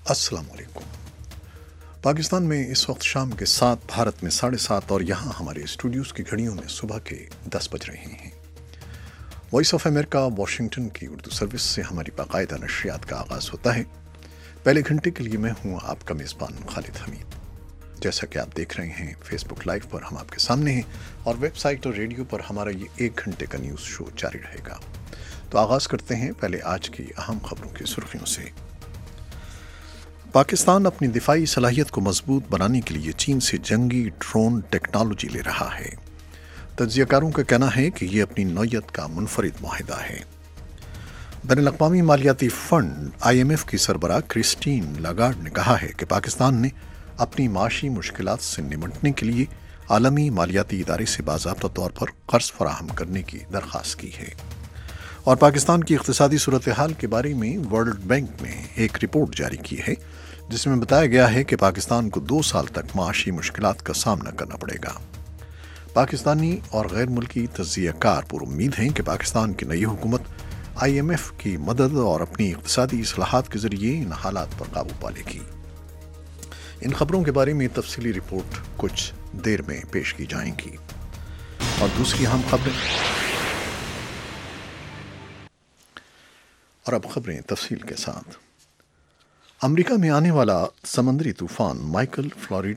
السلام علیکم۔ پاکستان میں اس وقت شام کے 7، بھارت میں 7:30 اور یہاں ہمارے اسٹوڈیوز کی گھڑیوں میں صبح کے 10 بج رہے ہیں۔ وائس آف امریکہ واشنگٹن کی اردو سروس سے ہماری باقاعدہ نشریات کا آغاز ہوتا ہے۔ پہلے گھنٹے کے لیے میں ہوں آپ کا میزبان خالد حمید۔ جیسا کہ آپ دیکھ رہے ہیں فیس بک لائیو پر ہم آپ کے سامنے ہیں، اور ویب سائٹ اور ریڈیو پر ہمارا یہ 1 گھنٹے کا نیوز شو جاری رہے گا۔ تو آغاز کرتے ہیں پہلے آج کی اہم خبروں کی سرخیوں سے۔ پاکستان اپنی دفاعی صلاحیت کو مضبوط بنانے کے لیے چین سے جنگی ڈرون ٹیکنالوجی لے رہا ہے۔ تجزیہ کاروں کا کہنا ہے کہ یہ اپنی نوعیت کا منفرد معاہدہ ہے۔ بین الاقوامی مالیاتی فنڈ IMF کی سربراہ کرسٹین لاگارڈ نے کہا ہے کہ پاکستان نے اپنی معاشی مشکلات سے نمٹنے کے لیے عالمی مالیاتی ادارے سے باضابطہ طور پر قرض فراہم کرنے کی درخواست کی ہے۔ اور پاکستان کی اقتصادی صورتحال کے بارے میں ورلڈ بینک نے ایک رپورٹ جاری کی ہے، جس میں بتایا گیا ہے کہ پاکستان کو 2 سال تک معاشی مشکلات کا سامنا کرنا پڑے گا۔ پاکستانی اور غیر ملکی تجزیہ کار پر امید ہیں کہ پاکستان کی نئی حکومت IMF کی مدد اور اپنی اقتصادی اصلاحات کے ذریعے ان حالات پر قابو پا لے گی۔ ان خبروں کے بارے میں تفصیلی رپورٹ کچھ دیر میں پیش کی جائیں گی۔ اور دوسری اہم خبریں، اور اب خبریں تفصیل کے ساتھ۔ امریکہ میں آنے والا سمندری طوفان مائیکل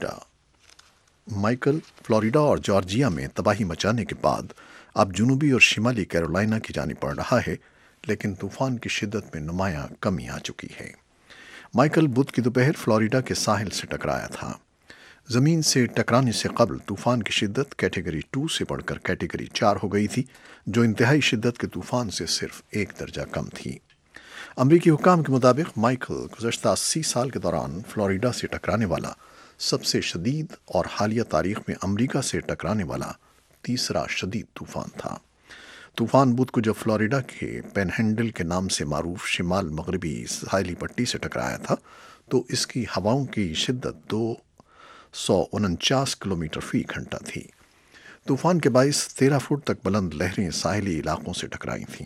فلوریڈا اور جارجیا میں تباہی مچانے کے بعد اب جنوبی اور شمالی کیرولائنا کی جانب بڑھ رہا ہے، لیکن طوفان کی شدت میں نمایاں کمی آ چکی ہے۔ مائیکل بدھ کی دوپہر فلوریڈا کے ساحل سے ٹکرایا تھا۔ زمین سے ٹکرانے سے قبل طوفان کی شدت کیٹیگری 2 سے بڑھ کر کیٹیگری 4 ہو گئی تھی، جو انتہائی شدت کے طوفان سے صرف 1 درجہ کم تھی۔ امریکی حکام کے مطابق مائیکل گزشتہ 80 سال کے دوران فلوریڈا سے ٹکرانے والا سب سے شدید اور حالیہ تاریخ میں امریکہ سے ٹکرانے والا تیسرا شدید طوفان تھا۔ طوفان بدھ کو جب فلوریڈا کے پین ہینڈل کے نام سے معروف شمال مغربی ساحلی پٹی سے ٹکرایا تھا تو اس کی ہواؤں کی شدت 249 کلومیٹر فی گھنٹہ تھی۔ طوفان کے باعث 13 فٹ تک بلند لہریں ساحلی علاقوں سے ٹکرائی تھیں۔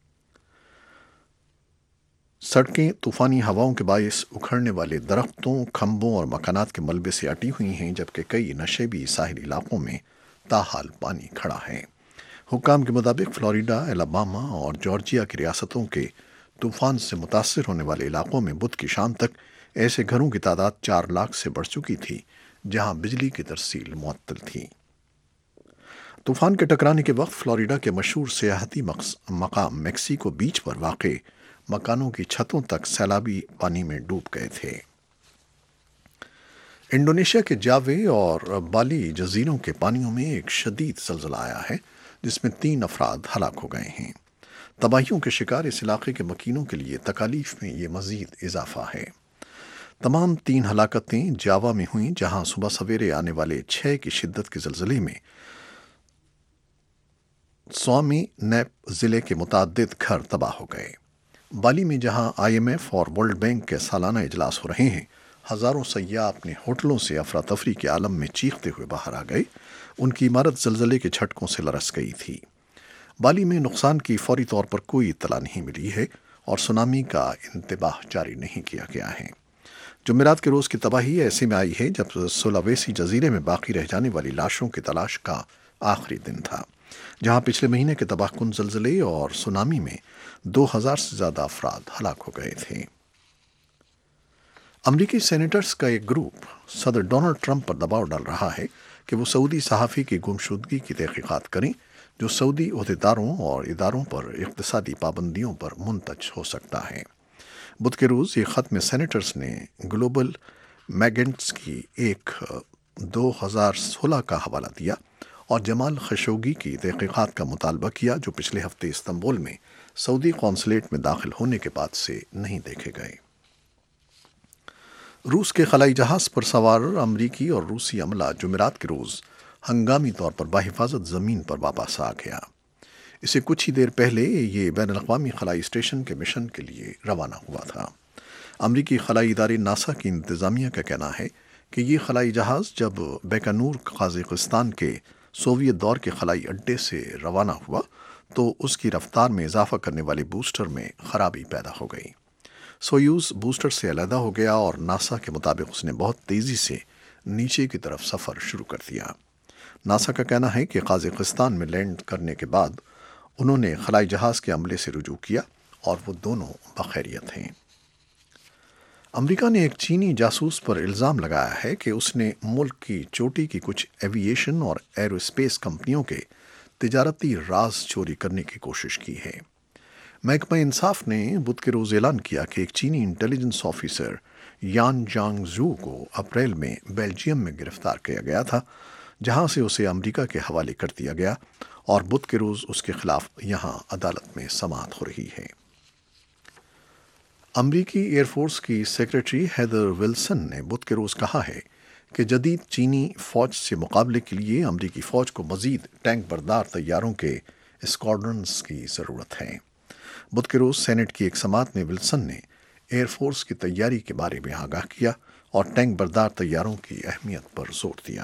سڑکیں طوفانی ہواؤں کے باعث اکھڑنے والے درختوں، کھمبوں اور مکانات کے ملبے سے اٹی ہوئی ہیں، جبکہ کئی نشیبی ساحلی علاقوں میں تاحال پانی کھڑا ہے۔ حکام کے مطابق فلوریڈا، الاباما اور جارجیا کی ریاستوں کے طوفان سے متاثر ہونے والے علاقوں میں بدھ کی شام تک ایسے گھروں کی تعداد 4 لاکھ سے بڑھ چکی تھی جہاں بجلی کی ترسیل معطل تھی۔ طوفان کے ٹکرانے کے وقت فلوریڈا کے مشہور سیاحتی مقام میکسیکو بیچ پر واقع مکانوں کی چھتوں تک سیلابی پانی میں ڈوب گئے تھے۔ انڈونیشیا کے جاوے اور بالی جزیروں کے پانیوں میں ایک شدید زلزلہ آیا ہے، جس میں 3 افراد ہلاک ہو گئے ہیں۔ تباہیوں کے شکار اس علاقے کے مکینوں کے لیے تکالیف میں یہ مزید اضافہ ہے۔ تمام 3 ہلاکتیں جاوا میں ہوئیں، جہاں صبح سویرے آنے والے 6 کی شدت کے زلزلے میں سوامی نیپ ضلع کے متعدد گھر تباہ ہو گئے۔ بالی میں جہاں IMF اور ورلڈ بینک کے سالانہ اجلاس ہو رہے ہیں، ہزاروں سیاح اپنے ہوٹلوں سے افراتفری کے عالم میں چیختے ہوئے باہر آ گئے۔ ان کی عمارت زلزلے کے جھٹکوں سے لرز گئی تھی۔ بالی میں نقصان کی فوری طور پر کوئی اطلاع نہیں ملی ہے اور سونامی کا انتباہ جاری نہیں کیا گیا ہے۔ جمعرات کے روز کی تباہی ایسے میں آئی ہے جب سولاویسی جزیرے میں باقی رہ جانے والی لاشوں کی تلاش کا آخری دن تھا، جہاں پچھلے مہینے کے تباہ کن زلزلے اور سونامی میں 2000 سے زیادہ افراد ہلاک ہو گئے تھے۔ امریکی سینیٹرز کا ایک گروپ صدر ڈونلڈ ٹرمپ پر دباؤ ڈال رہا ہے کہ وہ سعودی صحافی کی گمشدگی کی تحقیقات کریں، جو سعودی عہدیداروں اور اداروں پر اقتصادی پابندیوں پر منتج ہو سکتا ہے۔ بدھ کے روز یہ خط میں سینیٹرز نے گلوبل میگنٹس کی ایک 2016 کا حوالہ دیا اور جمال خشوگی کی تحقیقات کا مطالبہ کیا، جو پچھلے ہفتے استنبول میں سعودی قونصلیٹ میں داخل ہونے کے بعد سے نہیں دیکھے گئے۔ روس کے خلائی جہاز پر سوار امریکی اور روسی عملہ جمعرات کے روز ہنگامی طور پر بحفاظت زمین پر واپس آ گیا۔ اسے کچھ ہی دیر پہلے یہ بین الاقوامی خلائی اسٹیشن کے مشن کے لیے روانہ ہوا تھا۔ امریکی خلائی ادارے ناسا کی انتظامیہ کا کہنا ہے کہ یہ خلائی جہاز جب بیکانور قازقستان کے سوویت دور کے خلائی اڈے سے روانہ ہوا تو اس کی رفتار میں اضافہ کرنے والے بوسٹر میں خرابی پیدا ہو گئی۔ سویوز بوسٹر سے علیحدہ ہو گیا اور ناسا کے مطابق اس نے بہت تیزی سے نیچے کی طرف سفر شروع کر دیا۔ ناسا کا کہنا ہے کہ قازقستان میں لینڈ کرنے کے بعد انہوں نے خلائی جہاز کے عملے سے رجوع کیا اور وہ دونوں بخیریت ہیں۔ امریکہ نے ایک چینی جاسوس پر الزام لگایا ہے کہ اس نے ملک کی چوٹی کی کچھ ایوییشن اور ایرو اسپیس کمپنیوں کے تجارتی راز چوری کرنے کی کوشش کی ہے۔ محکمہ انصاف نے بدھ کے روز اعلان کیا کہ ایک چینی انٹیلیجنس آفیسر یان جانگ زو کو اپریل میں بیلجیم میں گرفتار کیا گیا تھا، جہاں سے اسے امریکہ کے حوالے کر دیا گیا اور بدھ کے روز اس کے خلاف یہاں عدالت میں سماعت ہو رہی ہے۔ امریکی ایئر فورس کی سیکریٹری ہیدر ولسن نے بدھ کے روز کہا ہے کہ جدید چینی فوج سے مقابلے کے لیے امریکی فوج کو مزید ٹینک بردار طیاروں کے اسکواڈرنز کی ضرورت ہے۔ بدھ کے روز سینٹ کی ایک سماعت میں ولسن نے ایئر فورس کی تیاری کے بارے میں آگاہ کیا اور ٹینک بردار طیاروں کی اہمیت پر زور دیا۔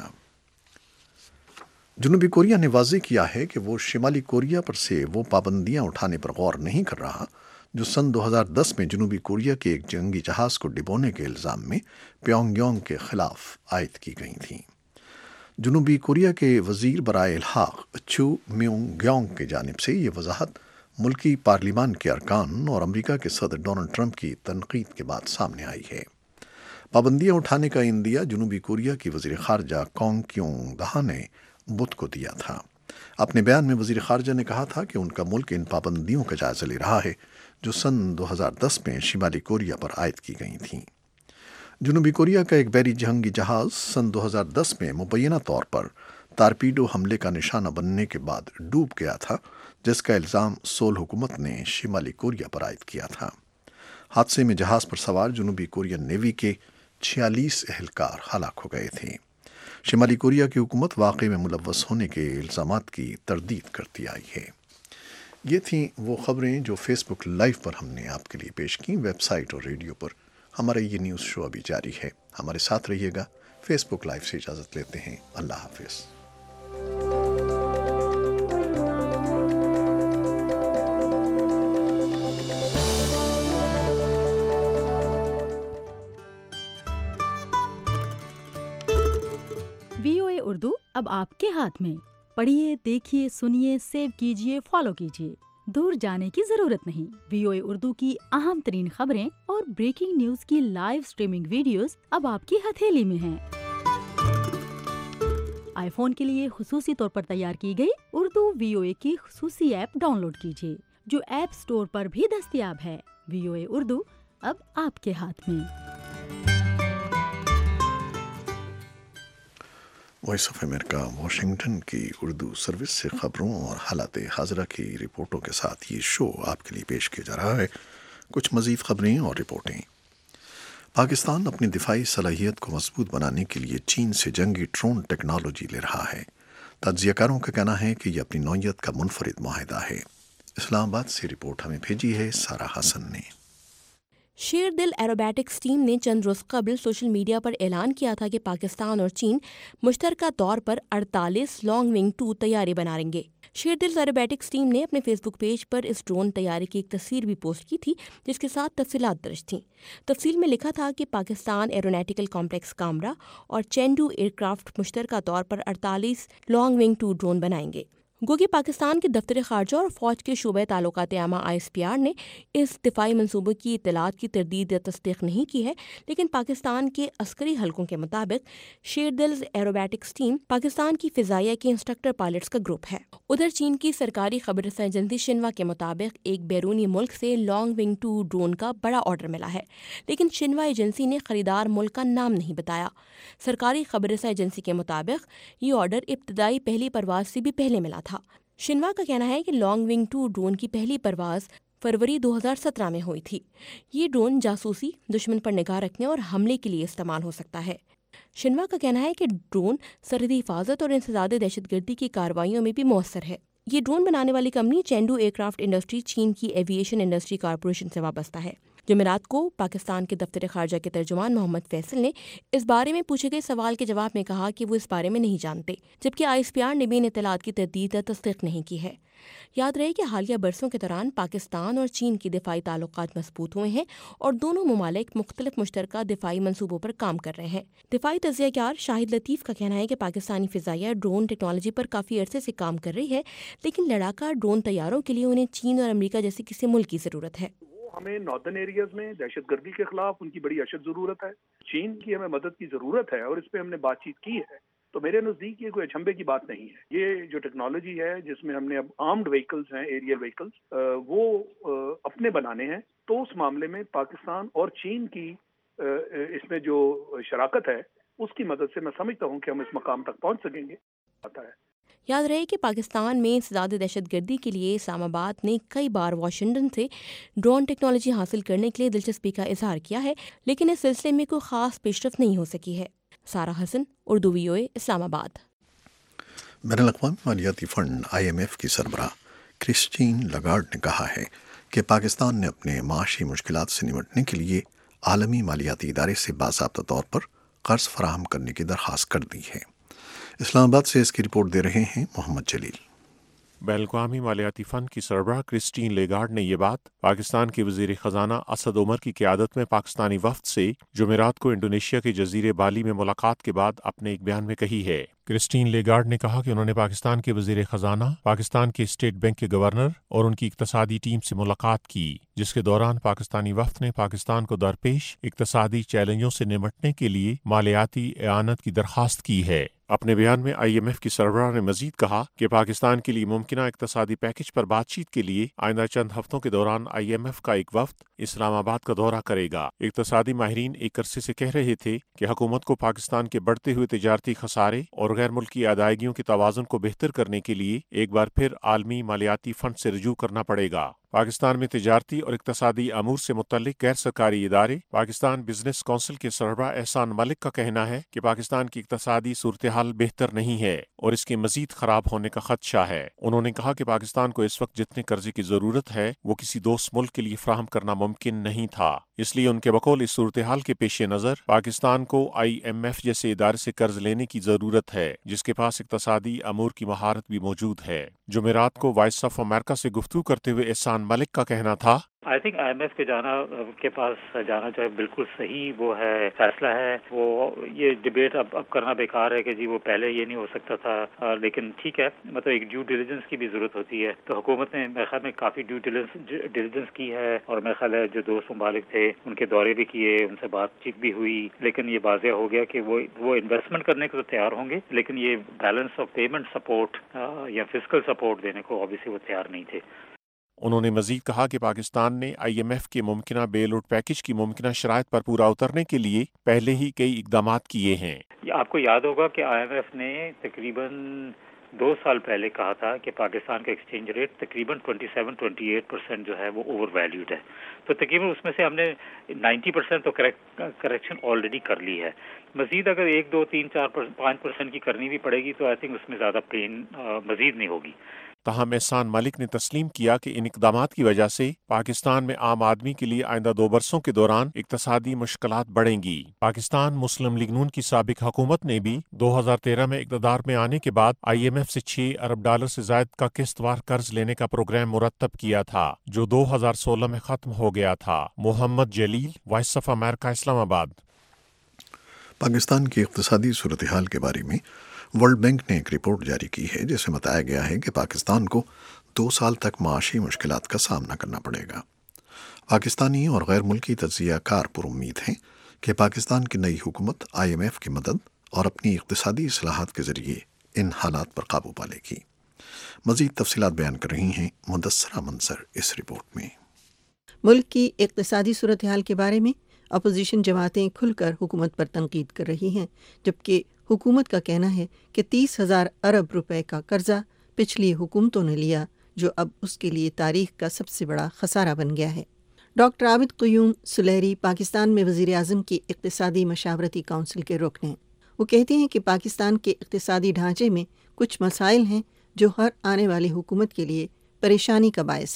جنوبی کوریا نے واضح کیا ہے کہ وہ شمالی کوریا پر سے وہ پابندیاں اٹھانے پر غور نہیں کر رہا جو سن 2010 میں جنوبی کوریا کے ایک جنگی جہاز کو ڈبونے کے الزام میں پیونگ یانگ کے خلاف عائد کی گئی تھیں۔ جنوبی کوریا کے وزیر برائے الحاق چو میونگ گیونگ کی جانب سے یہ وضاحت ملکی پارلیمان کے ارکان اور امریکہ کے صدر ڈونلڈ ٹرمپ کی تنقید کے بعد سامنے آئی ہے۔ پابندیاں اٹھانے کا عندیہ جنوبی کوریا کی وزیر خارجہ کونگ کیونگ دہا نے بدھ کو دیا تھا۔ اپنے بیان میں وزیر خارجہ نے کہا تھا کہ ان کا ملک ان پابندیوں کا جائزہ لے رہا ہے جو سن 2010 میں شمالی کوریا پر عائد کی گئی تھیں۔ جنوبی کوریا کا ایک بحری جنگی جہاز سن 2010 میں مبینہ طور پر تارپیڈو حملے کا نشانہ بننے کے بعد ڈوب گیا تھا، جس کا الزام سول حکومت نے شمالی کوریا پر عائد کیا تھا۔ حادثے میں جہاز پر سوار جنوبی کورین نیوی کے 46 اہلکار ہلاک ہو گئے تھے۔ شمالی کوریا کی حکومت واقعے میں ملوث ہونے کے الزامات کی تردید کرتی آئی ہے۔ یہ تھیں وہ خبریں جو فیس بک لائیو پر ہم نے آپ کے لیے پیش کیں۔ ویب سائٹ اور ریڈیو پر ہمارا یہ نیوز شو ابھی جاری ہے۔ ہمارے ساتھ رہیے گا۔ فیس بک لائیو سے اجازت لیتے ہیں۔ اللہ حافظ۔ VOA اردو اب آپ کے ہاتھ میں۔ پڑھیے، دیکھیے، سنیے، سیو کیجیے، فالو کیجیے۔ دور جانے کی ضرورت نہیں۔ VOA اردو کی اہم ترین خبریں اور بریکنگ نیوز کی لائیو سٹریمنگ ویڈیوز اب آپ کی ہتھیلی میں ہیں۔ آئی فون کے لیے خصوصی طور پر تیار کی گئی اردو VOA کی خصوصی ایپ ڈاؤن لوڈ کیجیے، جو ایپ سٹور پر بھی دستیاب ہے۔ VOA اردو اب آپ کے ہاتھ میں۔ وائس آف امریکہ واشنگٹن کی اردو سروس سے خبروں اور حالات حاضرہ کی رپورٹوں کے ساتھ یہ شو آپ کے لیے پیش کیا جا رہا ہے۔ کچھ مزید خبریں اور رپورٹیں۔ پاکستان اپنی دفاعی صلاحیت کو مضبوط بنانے کے لیے چین سے جنگی ڈرون ٹیکنالوجی لے رہا ہے۔ تجزیہ کاروں کا کہنا ہے کہ یہ اپنی نوعیت کا منفرد معاہدہ ہے۔ اسلام آباد سے رپورٹ ہمیں بھیجی ہے سارا حسن نے۔ شیر دل ایروبیٹکس ٹیم نے چند روز قبل سوشل میڈیا پر اعلان کیا تھا کہ پاکستان اور چین مشترکہ طور پر 48 لانگ ونگ 2 طیارے بنائیں گے۔ شیر دل ایروبیٹکس ٹیم نے اپنے فیس بک پیج پر اس ڈرون طیارے کی ایک تصویر بھی پوسٹ کی تھی، جس کے ساتھ تفصیلات درج تھیں۔ تفصیل میں لکھا تھا کہ پاکستان ایرونیٹیکل کمپلیکس کامرا اور چینڈو ایئر کرافٹ مشترکہ طور پر 48 لانگ ونگ 2 ڈرون بنائیں گے۔ گو کہ پاکستان کے دفتر خارجہ اور فوج کے شعبہ تعلقات عامہ ISPR نے اس دفاعی منصوبے کی اطلاعات کی تردید یا تصدیق نہیں کی ہے، لیکن پاکستان کے عسکری حلقوں کے مطابق شیر دل ایروبیٹکس ٹیم پاکستان کی فضائیہ کے انسٹرکٹر پائلٹس کا گروپ ہے۔ ادھر چین کی سرکاری خبر رساں ایجنسی شنوا کے مطابق ایک بیرونی ملک سے لانگ ونگ 2 ڈرون کا بڑا آرڈر ملا ہے، لیکن شنوا ایجنسی نے خریدار ملک کا نام نہیں بتایا۔ سرکاری خبر رساں ایجنسی کے مطابق یہ آرڈر ابتدائی پہلی پرواز سے بھی پہلے ملا تھا۔ شنوا کا کہنا ہے کہ لانگ ونگ 2 ڈرون کی پہلی پرواز فروری 2017 میں ہوئی تھی۔ یہ ڈرون جاسوسی، دشمن پر نگاہ رکھنے اور حملے کے لیے استعمال ہو سکتا ہے۔ شنوا کا کہنا ہے کہ ڈرون سرحدی حفاظت اور انسداد دہشت گردی کی کارروائیوں میں بھی مؤثر ہے۔ یہ ڈرون بنانے والی company Chengdu aircraft industry چین کی ایوییشن انڈسٹری کارپوریشن سے وابستہ ہے۔ جمعرات کو پاکستان کے دفتر خارجہ کے ترجمان محمد فیصل نے اس بارے میں پوچھے گئے سوال کے جواب میں کہا کہ وہ اس بارے میں نہیں جانتے، جبکہ ISPR نے بھی ان اطلاعات کی تردید یا تصدیق نہیں کی ہے۔ یاد رہے کہ حالیہ برسوں کے دوران پاکستان اور چین کی دفاعی تعلقات مضبوط ہوئے ہیں اور دونوں ممالک مختلف مشترکہ دفاعی منصوبوں پر کام کر رہے ہیں۔ دفاعی تجزیہ کار شاہد لطیف کا کہنا ہے کہ پاکستانی فضائیہ ڈرون ٹیکنالوجی پر کافی عرصے سے کام کر رہی ہے، لیکن لڑاکا ڈرون طیاروں کے لیے انہیں چین اور امریکہ جیسے کسی ملک کی ضرورت ہے۔ ہمیں ناردرن ایریاز میں دہشت گردی کے خلاف ان کی بڑی اشد ضرورت ہے، چین کی ہمیں مدد کی ضرورت ہے اور اس پہ ہم نے بات چیت کی ہے۔ تو میرے نزدیک یہ کوئی اچھمبے کی بات نہیں ہے۔ یہ جو ٹیکنالوجی ہے جس میں ہم نے اب آرمڈ وہیکلز ہیں، ایریل وہیکلز، وہ اپنے بنانے ہیں، تو اس معاملے میں پاکستان اور چین کی اس میں جو شراکت ہے اس کی مدد سے میں سمجھتا ہوں کہ ہم اس مقام تک پہنچ سکیں گے۔ یاد رہے کہ پاکستان میں انسداد دہشت گردی کے لیے اسلام آباد نے کئی بار واشنگٹن سے ڈرون ٹیکنالوجی حاصل کرنے کے لیے دلچسپی کا اظہار کیا ہے، لیکن اس سلسلے میں کوئی خاص پیش رفت نہیں ہو سکی ہے۔ سارہ حسن، اردو VOA، اسلام آباد۔ بین الاقوامی مالیاتی فنڈ IMF کی سربراہ کرسٹین لاگارڈ نے کہا ہے کہ پاکستان نے اپنے معاشی مشکلات سے نمٹنے کے لیے عالمی مالیاتی ادارے سے باضابطہ طور پر قرض فراہم کرنے کی درخواست کر دی ہے۔ اسلام آباد سے اس کی رپورٹ دے رہے ہیں محمد جلیل۔ بین الاقوامی مالیاتی فنڈ کی سربراہ کرسٹین لاگارڈ نے یہ بات پاکستان کے وزیر خزانہ اسد عمر کی قیادت میں پاکستانی وفد سے جمعرات کو انڈونیشیا کے جزیرے بالی میں ملاقات کے بعد اپنے ایک بیان میں کہی ہے۔ کرسٹین لاگارڈ نے کہا کہ انہوں نے پاکستان کے وزیر خزانہ، پاکستان کے اسٹیٹ بینک کے گورنر اور ان کی اقتصادی ٹیم سے ملاقات کی، جس کے دوران پاکستانی وفد نے پاکستان کو درپیش اقتصادی چیلنجوں سے نمٹنے کے لیے مالیاتی اعانت کی درخواست کی ہے۔ اپنے بیان میں IMF کی سربراہ نے مزید کہا کہ پاکستان کے لیے ممکنہ اقتصادی پیکج پر بات چیت کے لیے آئندہ چند ہفتوں کے دوران IMF کا ایک وفد اسلام آباد کا دورہ کرے گا۔ اقتصادی ماہرین ایک عرصے سے کہہ رہے تھے کہ حکومت کو پاکستان کے بڑھتے ہوئے تجارتی خسارے اور غیر ملکی ادائیگیوں کے توازن کو بہتر کرنے کے لیے ایک بار پھر عالمی مالیاتی فنڈ سے رجوع کرنا پڑے گا۔ پاکستان میں تجارتی اور اقتصادی امور سے متعلق غیر سرکاری ادارے پاکستان بزنس کونسل کے سربراہ احسان ملک کا کہنا ہے کہ پاکستان کی اقتصادی صورتحال بہتر نہیں ہے اور اس کے مزید خراب ہونے کا خدشہ ہے۔ انہوں نے کہا کہ پاکستان کو اس وقت جتنے قرضے کی ضرورت ہے وہ کسی دوست ملک کے لیے فراہم کرنا ممکن نہیں تھا، اس لیے ان کے بقول اس صورتحال کے پیش نظر پاکستان کو IMF جیسے ادارے سے قرض لینے کی ضرورت ہے جس کے پاس اقتصادی امور کی مہارت بھی موجود ہے۔ جمعرات کو وائس آف امریکہ سے گفتگو کرتے ہوئے احسان ملک کا کہنا تھا، I think IMF کے پاس جانا جو ہے بالکل صحیح وہ ہے فیصلہ ہے۔ وہ یہ ڈیبیٹ اب کرنا بیکار ہے کہ جی وہ پہلے یہ نہیں ہو سکتا تھا، لیکن ٹھیک ہے، مطلب ایک ڈیو ڈیلیجنس کی بھی ضرورت ہوتی ہے۔ تو حکومت نے میرے خیال میں کافی ڈیو ڈیلیجنس کی ہے، اور میرے خیال ہے جو دوست ممالک تھے ان کے دورے بھی کیے، ان سے بات چیت بھی ہوئی، لیکن یہ واضح ہو گیا کہ وہ انویسٹمنٹ کرنے کو تو تیار ہوں گے، لیکن یہ بیلنس آف پیمنٹ سپورٹ یا فسکل سپورٹ دینے کو obviously وہ تیار نہیں تھے۔ انہوں نے مزید کہا کہ پاکستان نے IMF کے ممکنہ بیل آؤٹ پیکج کی ممکنہ شرائط پر پورا اترنے کے لیے پہلے ہی کئی اقدامات کیے ہیں۔ آپ کو یاد ہوگا کہ IMF نے تقریباً 2 سال پہلے کہا تھا کہ پاکستان کا ایکسچینج ریٹ تقریباً 27-28% جو ہے وہ اوور ویلیوڈ ہے، تو تقریباً اس میں سے ہم نے 90% تو کریکشن آلریڈی کر لی ہے۔ مزید اگر 1, 2, 3, 4, 5% کی کرنی بھی پڑے گی تو آئی تھنک اس میں زیادہ پین مزید نہیں ہوگی۔ تاہم احسان ملک نے تسلیم کیا کہ ان اقدامات کی وجہ سے پاکستان میں عام آدمی کے لیے آئندہ 2 برسوں کے دوران اقتصادی مشکلات بڑھیں گی۔ پاکستان مسلم لیگ نون کی سابق حکومت نے بھی 2013 میں اقتدار میں آنے کے بعد IMF سے $6 ارب سے زائد کا قسط وار قرض لینے کا پروگرام مرتب کیا تھا جو 2016 میں ختم ہو گیا تھا۔ محمد جلیل، وائس آف امریکہ، اسلام آباد۔ پاکستان کی اقتصادی صورتحال کے بارے میں ورلڈ بینک نے ایک رپورٹ جاری کی ہے جس میں بتایا گیا ہے کہ پاکستان کو 2 سال تک معاشی مشکلات کا سامنا کرنا پڑے گا۔ پاکستانی اور غیر ملکی تجزیہ کار پر امید ہیں کہ پاکستان کی نئی حکومت IMF کی مدد اور اپنی اقتصادی اصلاحات کے ذریعے ان حالات پر قابو پا لے گی۔ مزید تفصیلات بیان کر رہی ہیں مدثرہ منصر اس رپورٹ میں۔ ملک کی اقتصادی صورتحال کے بارے میں اپوزیشن جماعتیں کھل کر حکومت پر تنقید کر رہی ہیں، جبکہ حکومت کا کہنا ہے کہ 30,000 ارب روپے کا قرضہ پچھلی حکومتوں نے لیا جو اب اس کے لیے تاریخ کا سب سے بڑا خسارہ بن گیا ہے۔ ڈاکٹر عابد قیوم سلیری پاکستان میں وزیر اعظم کی اقتصادی مشاورتی کونسل کے رکن ہیں۔ وہ کہتے ہیں کہ پاکستان کے اقتصادی ڈھانچے میں کچھ مسائل ہیں جو ہر آنے والی حکومت کے لیے پریشانی کا باعث ہیں۔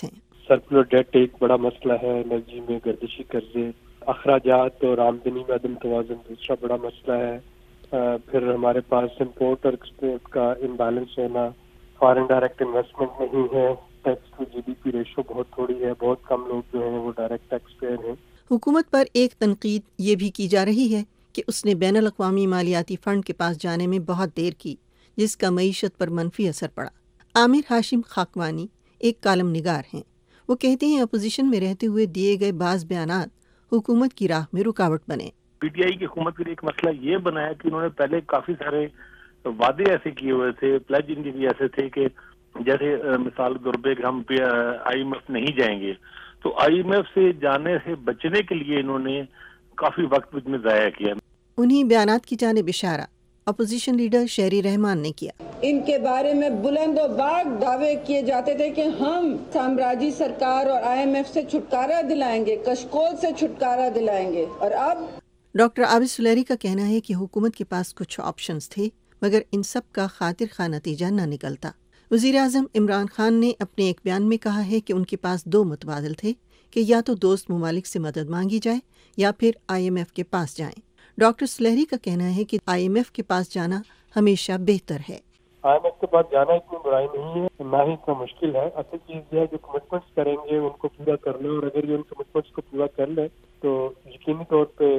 سرکولر ڈیٹ ایک بڑا مسئلہ ہے، انرجی میں گردشی قرضے، اخراجات اور آمدنی میں عدم توازن دوسرا بڑا مسئلہ ہے، پھر ہمارے پاس امپورٹ اور ایکسپورٹ کا امبیلنس ہونا، فارن ڈائریکٹ انویسٹمنٹ نہیں ہے، tax to G D P ratio بہت تھوڑی ہے، بہت کم لوگ جو ہیں وہ ڈائریکٹ ٹیکس پیئر ہیں۔ حکومت پر ایک تنقید یہ بھی کی جا رہی ہے کہ اس نے بین الاقوامی مالیاتی فنڈ کے پاس جانے میں بہت دیر کی، جس کا معیشت پر منفی اثر پڑا۔ عامر ہاشم خاکوانی ایک کالم نگار ہیں۔ وہ کہتے ہیں اپوزیشن میں رہتے ہوئے دیے گئے بعض بیانات حکومت کی راہ میں رکاوٹ بنے۔ پی ٹی آئی کی حکومت کے لیے ایک مسئلہ یہ بنایا کہ انہوں نے پہلے کافی سارے وعدے ایسے کیے ہوئے تھے، پلیج ان کے بھی ایسے تھے کہ جیسے مثال کے طور پہ کہ ہم آئی ایم ایف نہیں جائیں گے، تو آئی ایم ایف سے جانے سے بچنے کے لیے انہوں نے کافی وقت اس میں ضائع کیا۔ انہی بیانات کی جانب اشارہ اپوزیشن لیڈر شہری رحمان نے کیا۔ ان کے بارے میں بلند و باغ دعوے کیے جاتے تھے کہ ہم سامراجی سرکار اور آئی ایم ایف سے چھٹکارا دلائیں گے، کشکول سے چھٹکارا دلائیں گے، اور اب ڈاکٹر عابد سلیری کا کہنا ہے کہ حکومت کے پاس کچھ آپشنز تھے مگر ان سب کا خاطر خواہ نتیجہ نہ نکلتا۔ وزیر اعظم عمران خان نے اپنے ایک بیان میں کہا ہے کہ ان کے پاس دو متبادل تھے کہ یا تو دوست ممالک سے مدد مانگی جائے یا پھر آئی ایم ایف کے پاس جائیں۔ ڈاکٹر سلیری کا کہنا ہے کہ آئی ایم ایف کے پاس جانا ہمیشہ بہتر ہے۔ آئی ایم ایف کے پاس جانا اتنی برائی نہیں ہے، نہ ہی اتنا مشکل ہے۔ اصل چیز یہ ہے جو کمٹمنٹس کریں گے ان کو پورا کر لیں، اور اگر یہ ان کمٹمنٹس کو پورا کر لیں تو یقینی طور پہ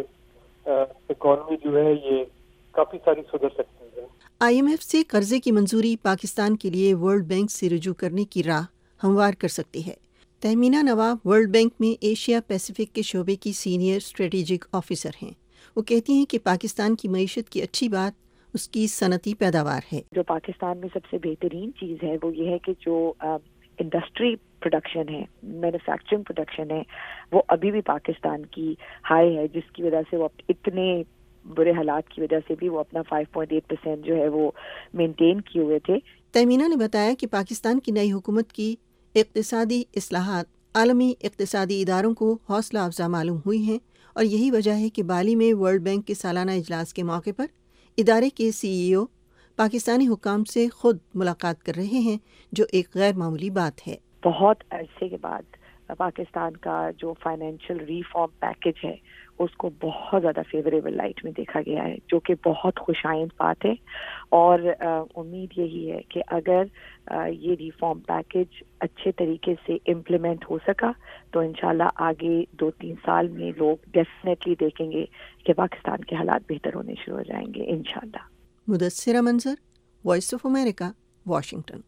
اکانومی جو ہے یہ کافی ساری سدھر سکتی ہے۔ آئی ایم ایف سے قرضے کی منظوری پاکستان کے لیے ورلڈ بینک سے رجوع کرنے کی راہ ہموار کر سکتی ہے۔ تہمینہ نواب ورلڈ بینک میں ایشیا پیسیفک کے شعبے کی سینئر اسٹریٹجک آفیسر ہیں۔ وہ کہتی ہیں کہ پاکستان کی معیشت کی اچھی بات اس کی صنعتی پیداوار ہے۔ جو پاکستان میں سب سے بہترین چیز ہے وہ یہ ہے کہ جو انڈسٹری پروڈکشن ہے، مینوفیکچرنگ پروڈکشن ہے، وہ ابھی بھی پاکستان کی ہائی ہے، جس کی وجہ سے وہ اتنے برے حالات کی وجہ سے بھی وہ اپنا 5.8% جو ہے وہ مینٹین کیے ہوئے تھے۔ تہمینہ نے بتایا کہ پاکستان کی نئی حکومت کی اقتصادی اصلاحات عالمی اقتصادی اداروں کو حوصلہ افزا معلوم ہوئی ہیں، اور یہی وجہ ہے کہ بالی میں ورلڈ بینک کے سالانہ اجلاس کے موقع پر ادارے کے سی ای او پاکستانی حکام سے خود ملاقات کر رہے ہیں، جو ایک غیر معمولی بات ہے۔ بہت عرصے کے بعد پاکستان کا جو فائنینشیل ریفارم پیکج ہے اس کو بہت زیادہ فیوریبل لائٹ میں دیکھا گیا ہے، جو کہ بہت خوش آئند بات ہے، اور امید یہی ہے کہ اگر یہ ریفارم پیکج اچھے طریقے سے امپلیمنٹ ہو سکا تو انشاءاللہ آگے 2-3 سال میں لوگ ڈیفینیٹلی دیکھیں گے کہ پاکستان کے حالات بہتر ہونے شروع ہو جائیں گے انشاءاللہ۔ Mudassira Manzar, Voice of America, Washington.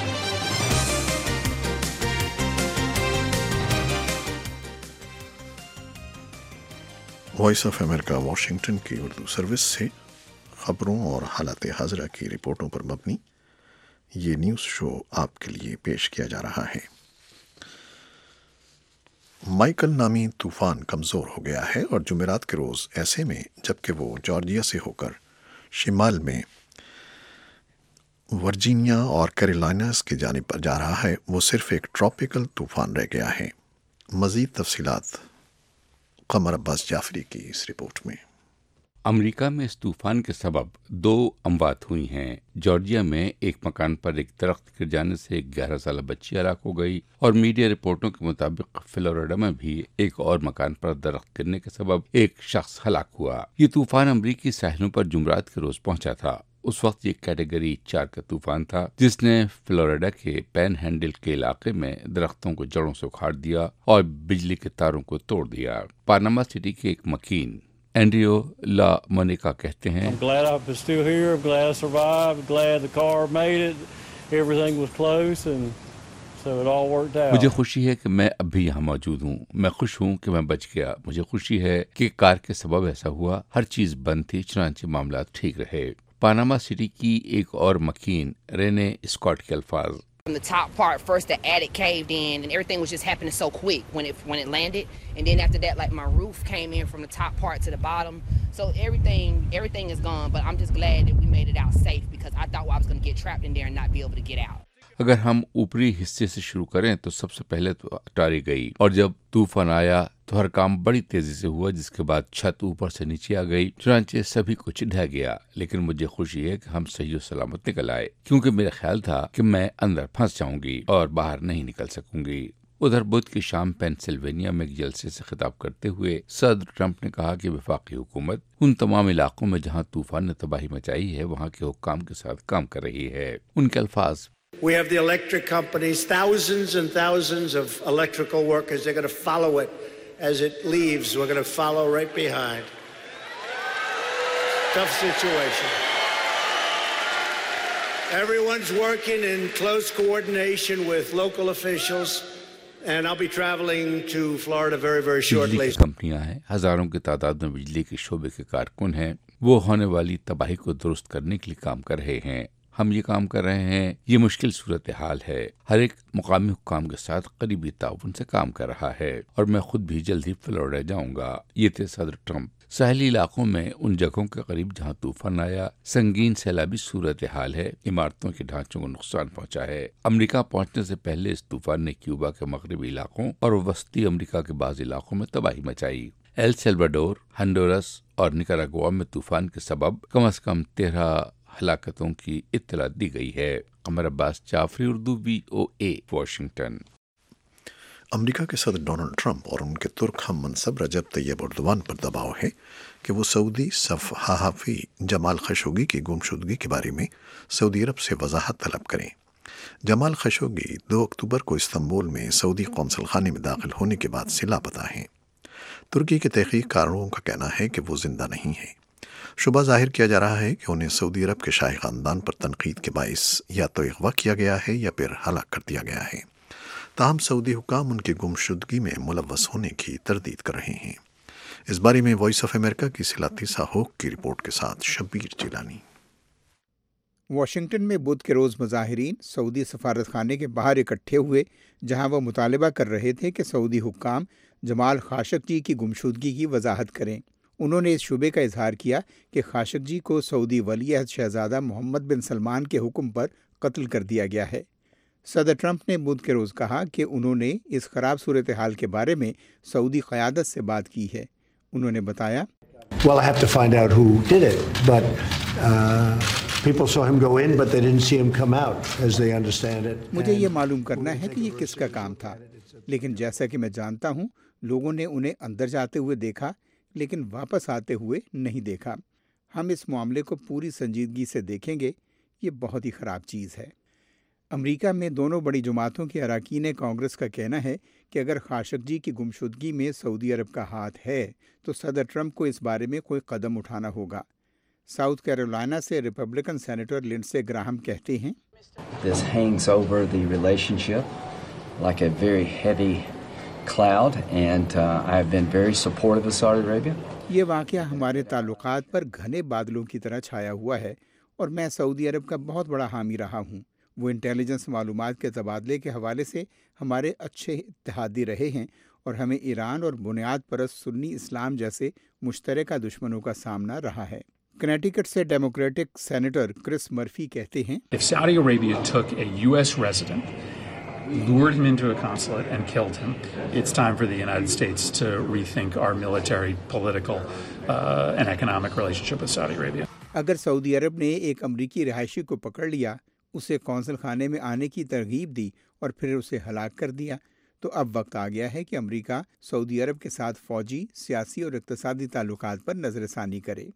Voice of America Washington کی اردو سروس سے خبروں اور حالات حاضرہ کی رپورٹوں پر مبنی یہ نیوز شو آپ کے لیے پیش کیا جا رہا ہے۔ مائیکل نامی طوفان کمزور ہو گیا ہے اور جمعرات کے روز ایسے میں جبکہ وہ جارجیا سے ہو کر شمال میں ورجینیا اور کیرولائناز کی جانب پر جا رہا ہے، وہ صرف ایک ٹراپیکل طوفان رہ گیا ہے۔ مزید تفصیلات قمر عباس جعفری کی اس رپورٹ میں۔ امریکہ میں اس طوفان کے سبب 2 اموات ہوئی ہیں۔ جارجیا میں ایک مکان پر ایک درخت گر جانے سے ایک 11 سالہ بچی ہلاک ہو گئی، اور میڈیا رپورٹوں کے مطابق فلوریڈا میں بھی ایک اور مکان پر درخت گرنے کے سبب ایک شخص ہلاک ہوا۔ یہ طوفان امریکی ساحلوں پر جمعرات کے روز پہنچا تھا۔ اس وقت یہ کیٹیگری 4 کا طوفان تھا، جس نے فلوریڈا کے پین ہینڈل کے علاقے میں درختوں کو جڑوں سے اکھاڑ دیا اور بجلی کے تاروں کو توڑ دیا۔ پاناما سٹی کے ایک مکین اینڈریو لا مونیکا کہتے ہیں، مجھے خوشی ہے کہ میں اب بھی یہاں موجود ہوں، میں خوش ہوں کہ میں بچ گیا، مجھے خوشی ہے کہ کار کے سبب ایسا ہوا، ہر چیز بند تھی، چنانچہ معاملات ٹھیک رہے۔ پاناما سٹی کی ایک اور مکین رینے اسکاٹ کے الفاظ، From the top part, first the attic caved in and everything was just happening so quick when it landed, and then after that, like my roof came in from the top part to the bottom, so everything is gone. But I'm just glad that we made it out safe because I thought I was going to get trapped in there and not be able to get out. اگر ہم اوپری حصے سے شروع کریں تو سب سے پہلے تو اٹاری گئی، اور جب طوفان آیا تو ہر کام بڑی تیزی سے ہوا، جس کے بعد چھت اوپر سے نیچے آ گئی، چنانچہ سبھی کچھ ڈھہ گیا۔ لیکن مجھے خوشی ہے کہ ہم صحیح و سلامت نکل آئے، کیونکہ میرا خیال تھا کہ میں اندر پھنس جاؤں گی اور باہر نہیں نکل سکوں گی۔ ادھر بدھ کی شام پینسلوینیا میں ایک جلسے سے خطاب کرتے ہوئے صدر ٹرمپ نے کہا کہ وفاقی حکومت ان تمام علاقوں میں جہاں طوفان نے تباہی مچائی ہے وہاں کے حکام کے ساتھ کام کر رہی ہے. ان کے الفاظ: We have the electric companies, thousands and thousands of electrical workers. They're going to follow it as it leaves. We're going to follow right behind. Tough situation. Everyone's working in close coordination with local officials, and I'll be traveling to Florida very, very shortly. بجلی کی کمپنیاں ہیں، ہزاروں کی تعداد میں بجلی کے شعبے کے کارکن ہیں، وہ ہونے والی تباہی کو درست کرنے کے لیے کام کر رہے ہیں. ہم یہ کام کر رہے ہیں. یہ مشکل صورتحال ہے. ہر ایک مقامی حکام کے ساتھ قریبی تعاون سے کام کر رہا ہے، اور میں خود بھی جلد ہی فلوریڈا جاؤں گا. یہ تھے صدر ٹرمپ. ساحلی علاقوں میں ان جگہوں کے قریب جہاں طوفان آیا سنگین سیلابی صورتحال ہے، عمارتوں کے ڈھانچوں کو نقصان پہنچا ہے. امریکہ پہنچنے سے پہلے اس طوفان نے کیوبا کے مغربی علاقوں اور وسطی امریکہ کے بعض علاقوں میں تباہی مچائی. ایل سیلواڈور، ہنڈورس اور نکاراگوا میں طوفان کے سبب کم از کم 13 ہلاکتوں کی اطلاع دی گئی ہے. Qamar Abbas Jafri, Urdu VOA، Washington. امریکہ کے صدر ڈونلڈ ٹرمپ اور ان کے ترک ہم منصب رجب طیب اردوان پر دباؤ ہے کہ وہ سعودی صحافی جمال خشوگی کی گمشدگی کے بارے میں سعودی عرب سے وضاحت طلب کریں. جمال خشوگی 2 اکتوبر کو استنبول میں سعودی قونصل خانے میں داخل ہونے کے بعد سے لاپتہ ہیں. ترکی کے تحقیق کاروں کا کہنا ہے کہ وہ زندہ نہیں ہیں. شبہ ظاہر کیا جا رہا ہے کہ انہیں سعودی عرب کے شاہی خاندان پر تنقید کے باعث یا تو اغوا کیا گیا ہے یا پھر ہلاک کر دیا گیا ہے. تاہم سعودی حکام ان کی گمشدگی میں ملوث ہونے کی تردید کر رہے ہیں. اس بارے میں وائس آف امریکہ کی سلاتیسا ہوک کی رپورٹ کے ساتھ شبیر جیلانی. واشنگٹن میں بدھ کے روز مظاہرین سعودی سفارت خانے کے باہر اکٹھے ہوئے، جہاں وہ مطالبہ کر رہے تھے کہ سعودی حکام جمال خاشقجی کی گمشدگی کی وضاحت کریں. انہوں نے اس شبے کا اظہار کیا کہ خاشقجی کو سعودی ولی عہد شہزادہ محمد بن سلمان کے حکم پر قتل کر دیا گیا ہے. صدر ٹرمپ نے بدھ کے روز کہا کہ انہوں نے اس خراب صورتحال کے بارے میں سعودی قیادت سے بات کی ہے. انہوں نے بتایا، Well, I have to find out who did it, but people saw him go in, but they didn't see him come out, as they understand it. مجھے یہ معلوم کرنا ہے کہ یہ کس کا کام تھا، لیکن جیسا کہ میں جانتا ہوں لوگوں نے انہیں اندر جاتے ہوئے دیکھا لیکن واپس آتے ہوئے نہیں دیکھا. ہم اس معاملے کو پوری سنجیدگی سے دیکھیں گے. یہ بہت ہی خراب چیز ہے. امریکہ میں دونوں بڑی جماعتوں کے اراکین کانگریس کا کہنا ہے کہ اگر خاشقجی کی گمشدگی میں سعودی عرب کا ہاتھ ہے تو صدر ٹرمپ کو اس بارے میں کوئی قدم اٹھانا ہوگا. ساؤتھ کیرولینا سے ریپبلکن سینیٹر لنڈسے گراہم کہتے ہیں، This hangs over the relationship like a very heavy cloud, and I have been very supportive of Saudi Arabia. یہ واقعہ ہمارے تعلقات پر گھنے بادلوں کی طرح چھایا ہوا ہے اور میں سعودی عرب کا بہت بڑا حامی رہا ہوں. وہ انٹیلیجنس معلومات کے تبادلے کے حوالے سے ہمارے اچھے اتحادی رہے ہیں اور ہمیں ایران اور بنیاد پرست سنی اسلام جیسے مشترکہ دشمنوں کا سامنا رہا ہے. کنیٹیکٹ سے ڈیموکریٹک سینیٹر کرس مرفی کہتے ہیں، If Saudi Arabia took a U.S. resident, lured him into a consulate and killed him, it's time for the United States to rethink our military, political, and economic relationship with Saudi Arabia. اگر سعودی عرب نے ایک امریکی رہائشی کو پکڑ لیا، اسے قونصل خانے میں آنے کی ترغیب دی اور پھر اسے ہلاک کر دیا، تو اب وقت آ گیا ہے کہ امریکہ سعودی عرب کے ساتھ فوجی، سیاسی اور اقتصادی تعلقات پر نظر ثانی کرے.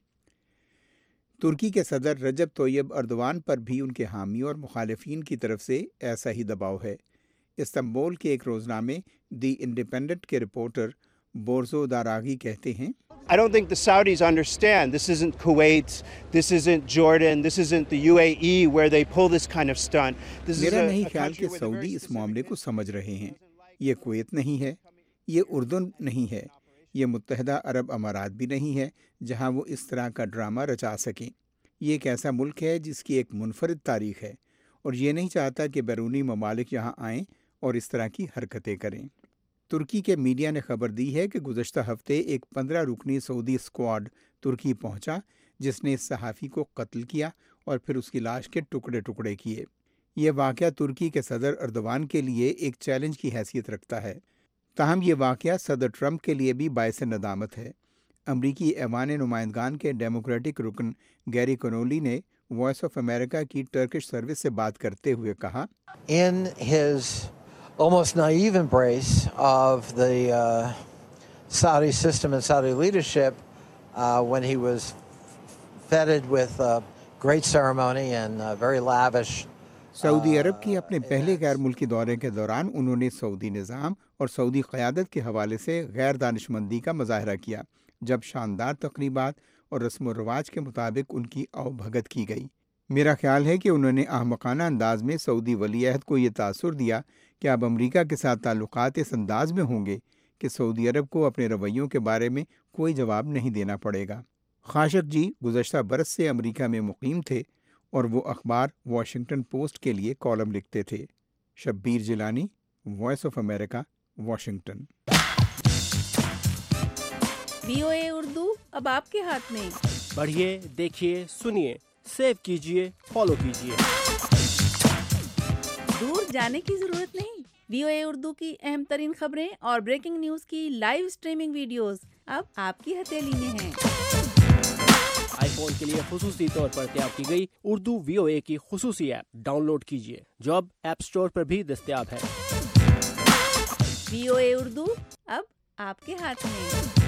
ترکی کے صدر رجب طیب اردوان پر بھی ان کے حامی اور مخالفین کی طرف سے ایسا ہی دباؤ ہے. استنبول کے ایک روزنامے دی انڈیپینڈنٹ کے رپورٹر بورزو داراغی کہتے ہیں، I don't think the Saudis understand. This isn't Kuwait, this isn't Jordan, this isn't the UAE where they pull this kind of stunt. میرا نہیں خیال کہ سعودی اس معاملے کو سمجھ رہے ہیں. یہ کویت نہیں ہے، یہ اردن نہیں ہے، یہ متحدہ عرب امارات بھی نہیں ہے جہاں وہ اس طرح کا ڈرامہ رچا سکیں. یہ ایک ایسا ملک ہے جس کی ایک منفرد تاریخ ہے اور یہ نہیں چاہتا کہ بیرونی ممالک یہاں آئیں اور اس طرح کی حرکتیں کریں. ترکی کے میڈیا نے خبر دی ہے کہ گزشتہ ہفتے ایک 15 رکنی سعودی اسکواڈ ترکی پہنچا جس نے اس صحافی کو قتل کیا اور پھر اس کی لاش کے ٹکڑے ٹکڑے کیے. یہ واقعہ ترکی کے صدر اردوان کے لیے ایک چیلنج کی حیثیت رکھتا ہے. تاہم یہ واقعہ صدر ٹرمپ کے لیے بھی باعث ندامت ہے. امریکی ایوان نمائندگان کے ڈیموکریٹک رکن گیری کنولی نے وائس آف امریکہ کی ٹرکش سروس سے بات کرتے ہوئے کہا، In his almost naive embrace of the Saudi system and Saudi leadership when he was feted with great ceremony and very lavish. सऊदी अरब की अपने पहले गैर मुल्की दौरे के दौरान उन्होंने सऊदी निज़ाम और सऊदी क़यादत के हवाले से गैर दानिशमंदी का मुजाहरा किया, जब शानदार तकरीबात और रस्म व रवाज के मुताबिक उनकी आवभगत की गई। मेरा ख्याल है कि उन्होंने अहमकाना अंदाज में सऊदी वली अहद को ये तासुर दिया कि अब अमरीका के साथ ताल्लुकात इस अंदाज में होंगे कि सऊदी अरब को अपने रवैयों के बारे में कोई जवाब नहीं देना पड़ेगा। खाशक जी गुज़श्ता बरस से अमरीका में मुकीम थे और वो अखबार वाशिंगटन पोस्ट के लिए कॉलम लिखते थे। Shabbir Jilani, Voice of America, Washington. VOA Urdu अब आपके हाथ में। पढ़िए, देखिए, सुनिए, सेव कीजिए, फॉलो कीजिए। दूर जाने की जरूरत नहीं। VOA उर्दू की अहम तरीन खबरें और ब्रेकिंग न्यूज की लाइव स्ट्रीमिंग वीडियोस अब आपकी हथेली में हैं। आईफोन के लिए खुसूसी तौर पर तैयार की गई उर्दू VOA की खुसूसी ऐप डाउनलोड कीजिए, जो अब ऐप स्टोर पर भी दस्तयाब है। VOA उर्दू अब आपके हाथ में।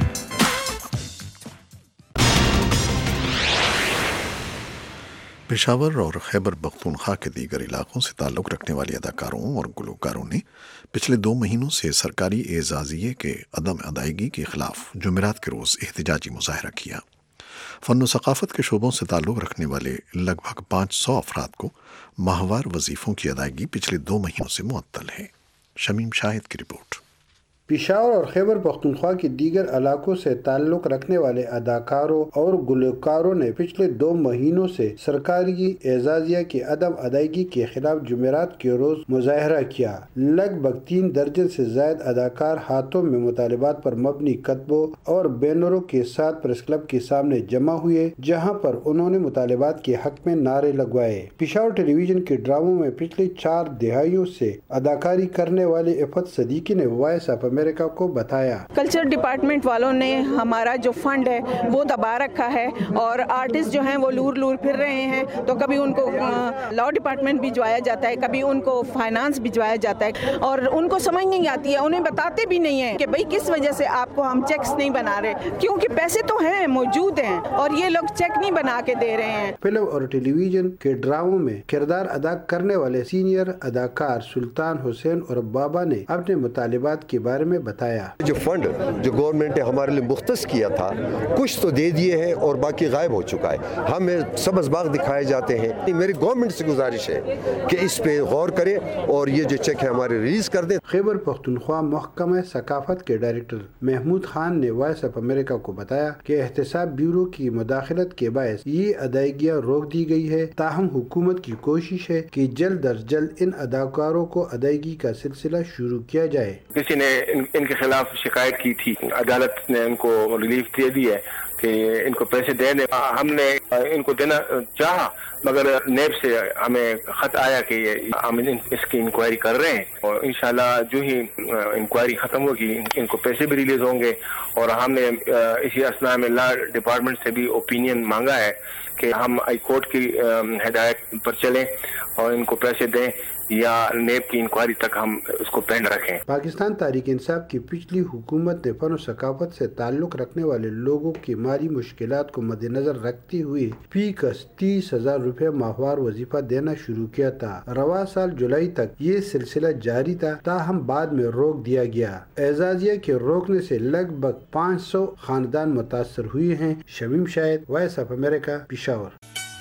पेशावर और खैबर पख्तूनख्वा के दीगर इलाकों से ताल्लुक़ रखने वाले अदाकारों और गुलकारों ने पिछले 2 महीनों से सरकारी एजाज़िये के अदम अदायगी के ख़िलाफ़ जुमेरात के रोज़ एहतजाजी मुज़ाहरा किया। फ़न व सक़ाफ़त के शोबों से ताल्लुक़ रखने वाले लगभग 500 अफराद को माहवार वजीफ़ों की अदायगी पिछले 2 महीनों से मुअत्तल है। शमीम शाहिद की रिपोर्ट। पेशावर और खैबर पख्तूनख्वा के दीगर इलाकों से ताल्लुक़ रखने वाले अदाकारों और गुलकारों ने पिछले 2 महीनों से सरकारी एजाज़िया की अदम अदायगी के खिलाफ जुमेरात के रोज़ मुज़ाहरा किया। लगभग 3 दर्जन से ज़ायद अदाकार हाथों में मुतालिबात पर मबनी कतबों और बैनरों के साथ प्रेस क्लब के सामने जमा हुए, जहाँ पर उन्होंने मुतालिबात के हक में नारे लगवाए। पेशावर टेलीविजन के ड्रामों में पिछले 4 दिहाइयों से अदाकारी करने वाले इफ़त सदीकी ने वॉइस ऑफ अमेरिका को बताया। कल्चर डिपार्टमेंट वालों ने हमारा जो फंड है वो दबा रखा है और आर्टिस्ट जो हैं वो लूर लूर फिर रहे हैं, तो कभी उनको लॉ डिपार्टमेंट भिजवाया जाता है, कभी उनको फाइनेंस भिजवाया जाता है और उनको समझ नहीं आती है, उन्हें बताते भी नहीं है कि भाई किस वजह से आपको हम चेक्स नहीं बना रहे, क्योंकि पैसे तो हैं, मौजूद हैं और ये लोग चेक नहीं बना के दे रहे हैं। फिल्म और टेलीविजन के ड्रामों में किरदार अदा करने वाले सीनियर अदाकार सुल्तान हुसैन और बाबा ने अपने मुतालिबात के बारे में बताया। जो फंड जो गवर्नमेंट ने हमारे लिए मुख्तस किया था, कुछ तो दे दिए हैं और बाकी गायब हो चुका है। हमें सबज बाग दिखाए जाते हैं। मेरी गवर्नमेंट से गुजारिश है कि इस पे गौर करें और ये जो चेक है हमारे रिलीज कर दें। खैबर पख्तूनख्वा महकमा सकाफत के डायरेक्टर महमूद खान ने वॉइस ऑफ अमेरिका को बताया कि एहतसाब ब्यूरो की मुदाखलत के बायस ये अदायगियाँ रोक दी गई है। ताहम हुकूमत की कोशिश है कि जल्द अज जल्द इन अदाकारों को अदायगी का सिलसिला शुरू किया जाए। किसी ने इनके खिलाफ शिकायत की थी, अदालत ने इनको रिलीफ दे दी है कि इनको पैसे दे दें। हमने इनको देना चाहा मगर नेब से हमें खत आया कि हम इसकी इंक्वायरी कर रहे हैं और इंशाल्लाह जो ही इंक्वायरी खत्म होगी इनको पैसे भी रिलीज होंगे। और हमने इसी असना में लॉ डिपार्टमेंट से भी ओपिनियन मांगा है कि हम हाई कोर्ट की हिदायत पर चलें और इनको पैसे दें या नेब की इंक्वायरी तक हम उसको पेंड रखें। पाकिस्तान तहरीक इंसाफ की पिछली हुकूमत ने फन और सकाफत से ताल्लुक़ रखने वाले लोगों की माली मुश्किलात को मद्देनजर रखते हुए फी कस 30,000 रुपए माहवार वजीफा देना शुरू किया था। रवा साल जुलाई तक ये सिलसिला जारी था, ताहम बाद में रोक दिया गया। एजाजिया के रोकने से लगभग 500 खानदान मुतासर हुए हैं। Shamim Shahid, Voice of America, Peshawar.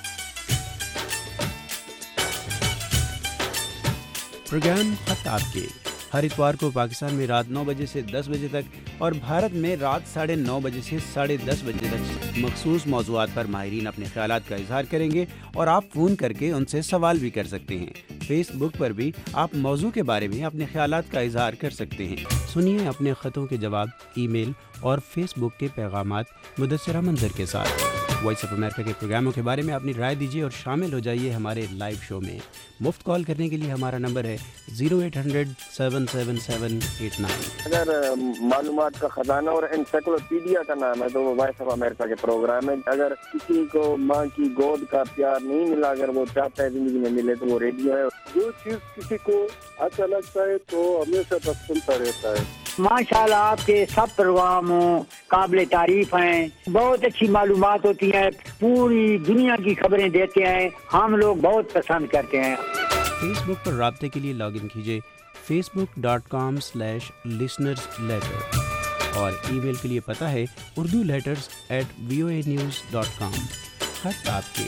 Program खत आपके हर इतवार को पाकिस्तान में रात 9 बजे से 10 बजे तक और भारत में रात 9:30 बजे से 10:30 बजे तक मखसूस मौज़ूआत पर माहिरीन अपने ख्यालात का इजहार करेंगे और आप फ़ोन करके उनसे सवाल भी कर सकते हैं। फेसबुक पर भी आप मौजू के बारे में अपने ख्यालात का इजहार कर सकते हैं। सुनिए अपने ख़तों के जवाब ईमेल और फेसबुक के पैगामात मुदस्सिरा मंजर के साथ। وائس آف امریکہ کے پروگراموں کے بارے میں اپنی رائے دیجیے اور شامل ہو جائیے ہمارے لائیو شو میں. مفت کال کرنے کے لیے ہمارا نمبر ہے 0800-777-89. اگر معلومات کا خزانہ اور انسائکلوپیڈیا کا نام ہے تو وہ وائس آف امریکہ کے پروگرام ہے. اگر کسی کو ماں کی گود کا پیار نہیں ملا، اگر وہ چاہتا ہے زندگی میں ملے تو وہ ریڈیو ہے. جو چیز کسی کو اچھا لگتا ہے تو ہمیشہ بس سنتا رہتا ہے. ماشاءاللہ آپ کے سب پروگرام قابل تعریف ہیں، بہت اچھی معلومات ہوتی ہیں، پوری دنیا کی خبریں دیتے ہیں، ہم لوگ بہت پسند کرتے ہیں. فیس بک پر رابطے کے لیے لاگ ان کیجیے facebook.com/listenersletter اور ای میل کے لیے پتہ ہے urduletters@voanews.com. خط آپ کے.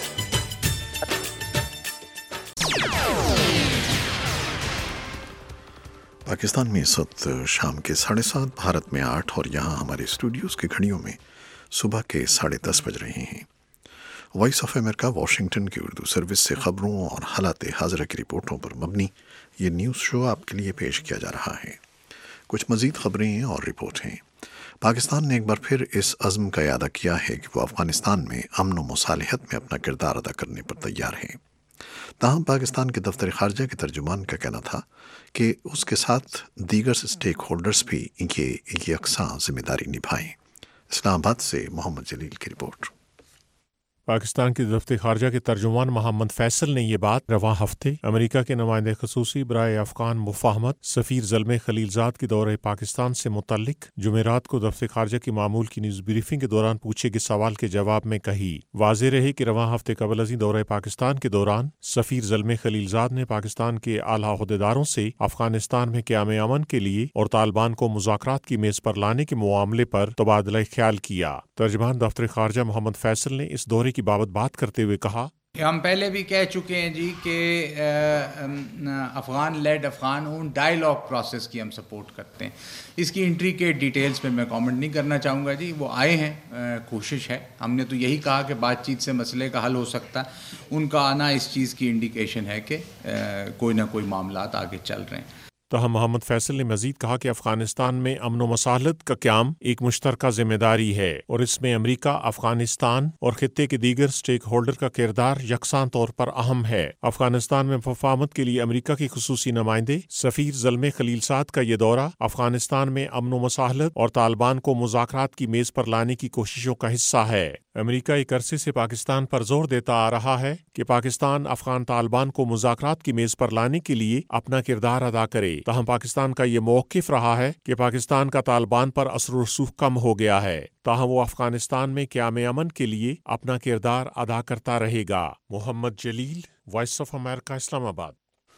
پاکستان میں اس وقت شام کے 7:30، بھارت میں 8 اور یہاں ہمارے اسٹوڈیوز کی گھڑیوں میں صبح کے 10:30 بج رہے ہیں. وائس آف امریکہ واشنگٹن کی اردو سروس سے خبروں اور حالات حاضرہ کی رپورٹوں پر مبنی یہ نیوز شو آپ کے لیے پیش کیا جا رہا ہے. کچھ مزید خبریں اور رپورٹ ہیں. پاکستان نے ایک بار پھر اس عزم کا اعادہ کیا ہے کہ وہ افغانستان میں امن و مصالحت میں اپنا کردار ادا کرنے پر تیار ہے. تاہم پاکستان کے دفتر خارجہ کے ترجمان کا کہنا تھا کہ اس کے ساتھ دیگر اسٹیک ہولڈرز بھی یہ یکساں ذمہ داری نبھائیں. اسلام آباد سے محمد جلیل کی رپورٹ. پاکستان کے دفتر خارجہ کے ترجمان محمد فیصل نے یہ بات رواں ہفتے امریکہ کے نمائندہ خصوصی برائے افغان مفاہمت سفیر زلمے خلیلزاد کے دورہ پاکستان سے متعلق جمعرات کو دفتر خارجہ کی معمول کی نیوز بریفنگ کے دوران پوچھے گئے سوال کے جواب میں کہی. واضح رہے کہ رواں ہفتے قبل ازیں دورہ پاکستان کے دوران سفیر زلمے خلیلزاد نے پاکستان کے اعلیٰ عہدیداروں سے افغانستان میں قیام امن کے لیے اور طالبان کو مذاکرات کی میز پر لانے کے معاملے پر تبادلہ خیال کیا. ترجمان دفتر خارجہ محمد فیصل نے اس دورے کی بابت بات کرتے ہوئے کہا کہ ہم پہلے بھی کہہ چکے ہیں جی کہ Afghan led Afghan owned dialogue process کی ہم سپورٹ کرتے ہیں. اس کی انٹریکیٹ ڈیٹیلز پہ میں کامنٹ نہیں کرنا چاہوں گا جی. وہ آئے ہیں، کوشش ہے. ہم نے تو یہی کہا کہ بات چیت سے مسئلے کا حل ہو سکتا ہے. ان کا آنا اس چیز کی انڈیکیشن ہے کہ کوئی نہ کوئی معاملات آگے چل رہے ہیں. تاہم محمد فیصل نے مزید کہا کہ افغانستان میں امن و مصالحت کا قیام ایک مشترکہ ذمہ داری ہے اور اس میں امریکہ، افغانستان اور خطے کے دیگر سٹیک ہولڈر کا کردار یکساں طور پر اہم ہے. افغانستان میں مفاہمت کے لیے امریکہ کے خصوصی نمائندے سفیر زلمے خلیلزاد کا یہ دورہ افغانستان میں امن و مصالحت اور طالبان کو مذاکرات کی میز پر لانے کی کوششوں کا حصہ ہے. امریکہ ایک عرصے سے پاکستان پر زور دیتا آ رہا ہے کہ پاکستان افغان طالبان کو مذاکرات کی میز پر لانے کے لیے اپنا کردار ادا کرے. تاہم پاکستان کا یہ موقف رہا ہے کہ پاکستان کا طالبان پر اثر و رسوخ کم ہو گیا ہے. تاہم وہ افغانستان میں قیام امن کے لیے اپنا کردار ادا کرتا رہے گا. محمد جلیل، وائس آف امریکہ، اسلام آباد.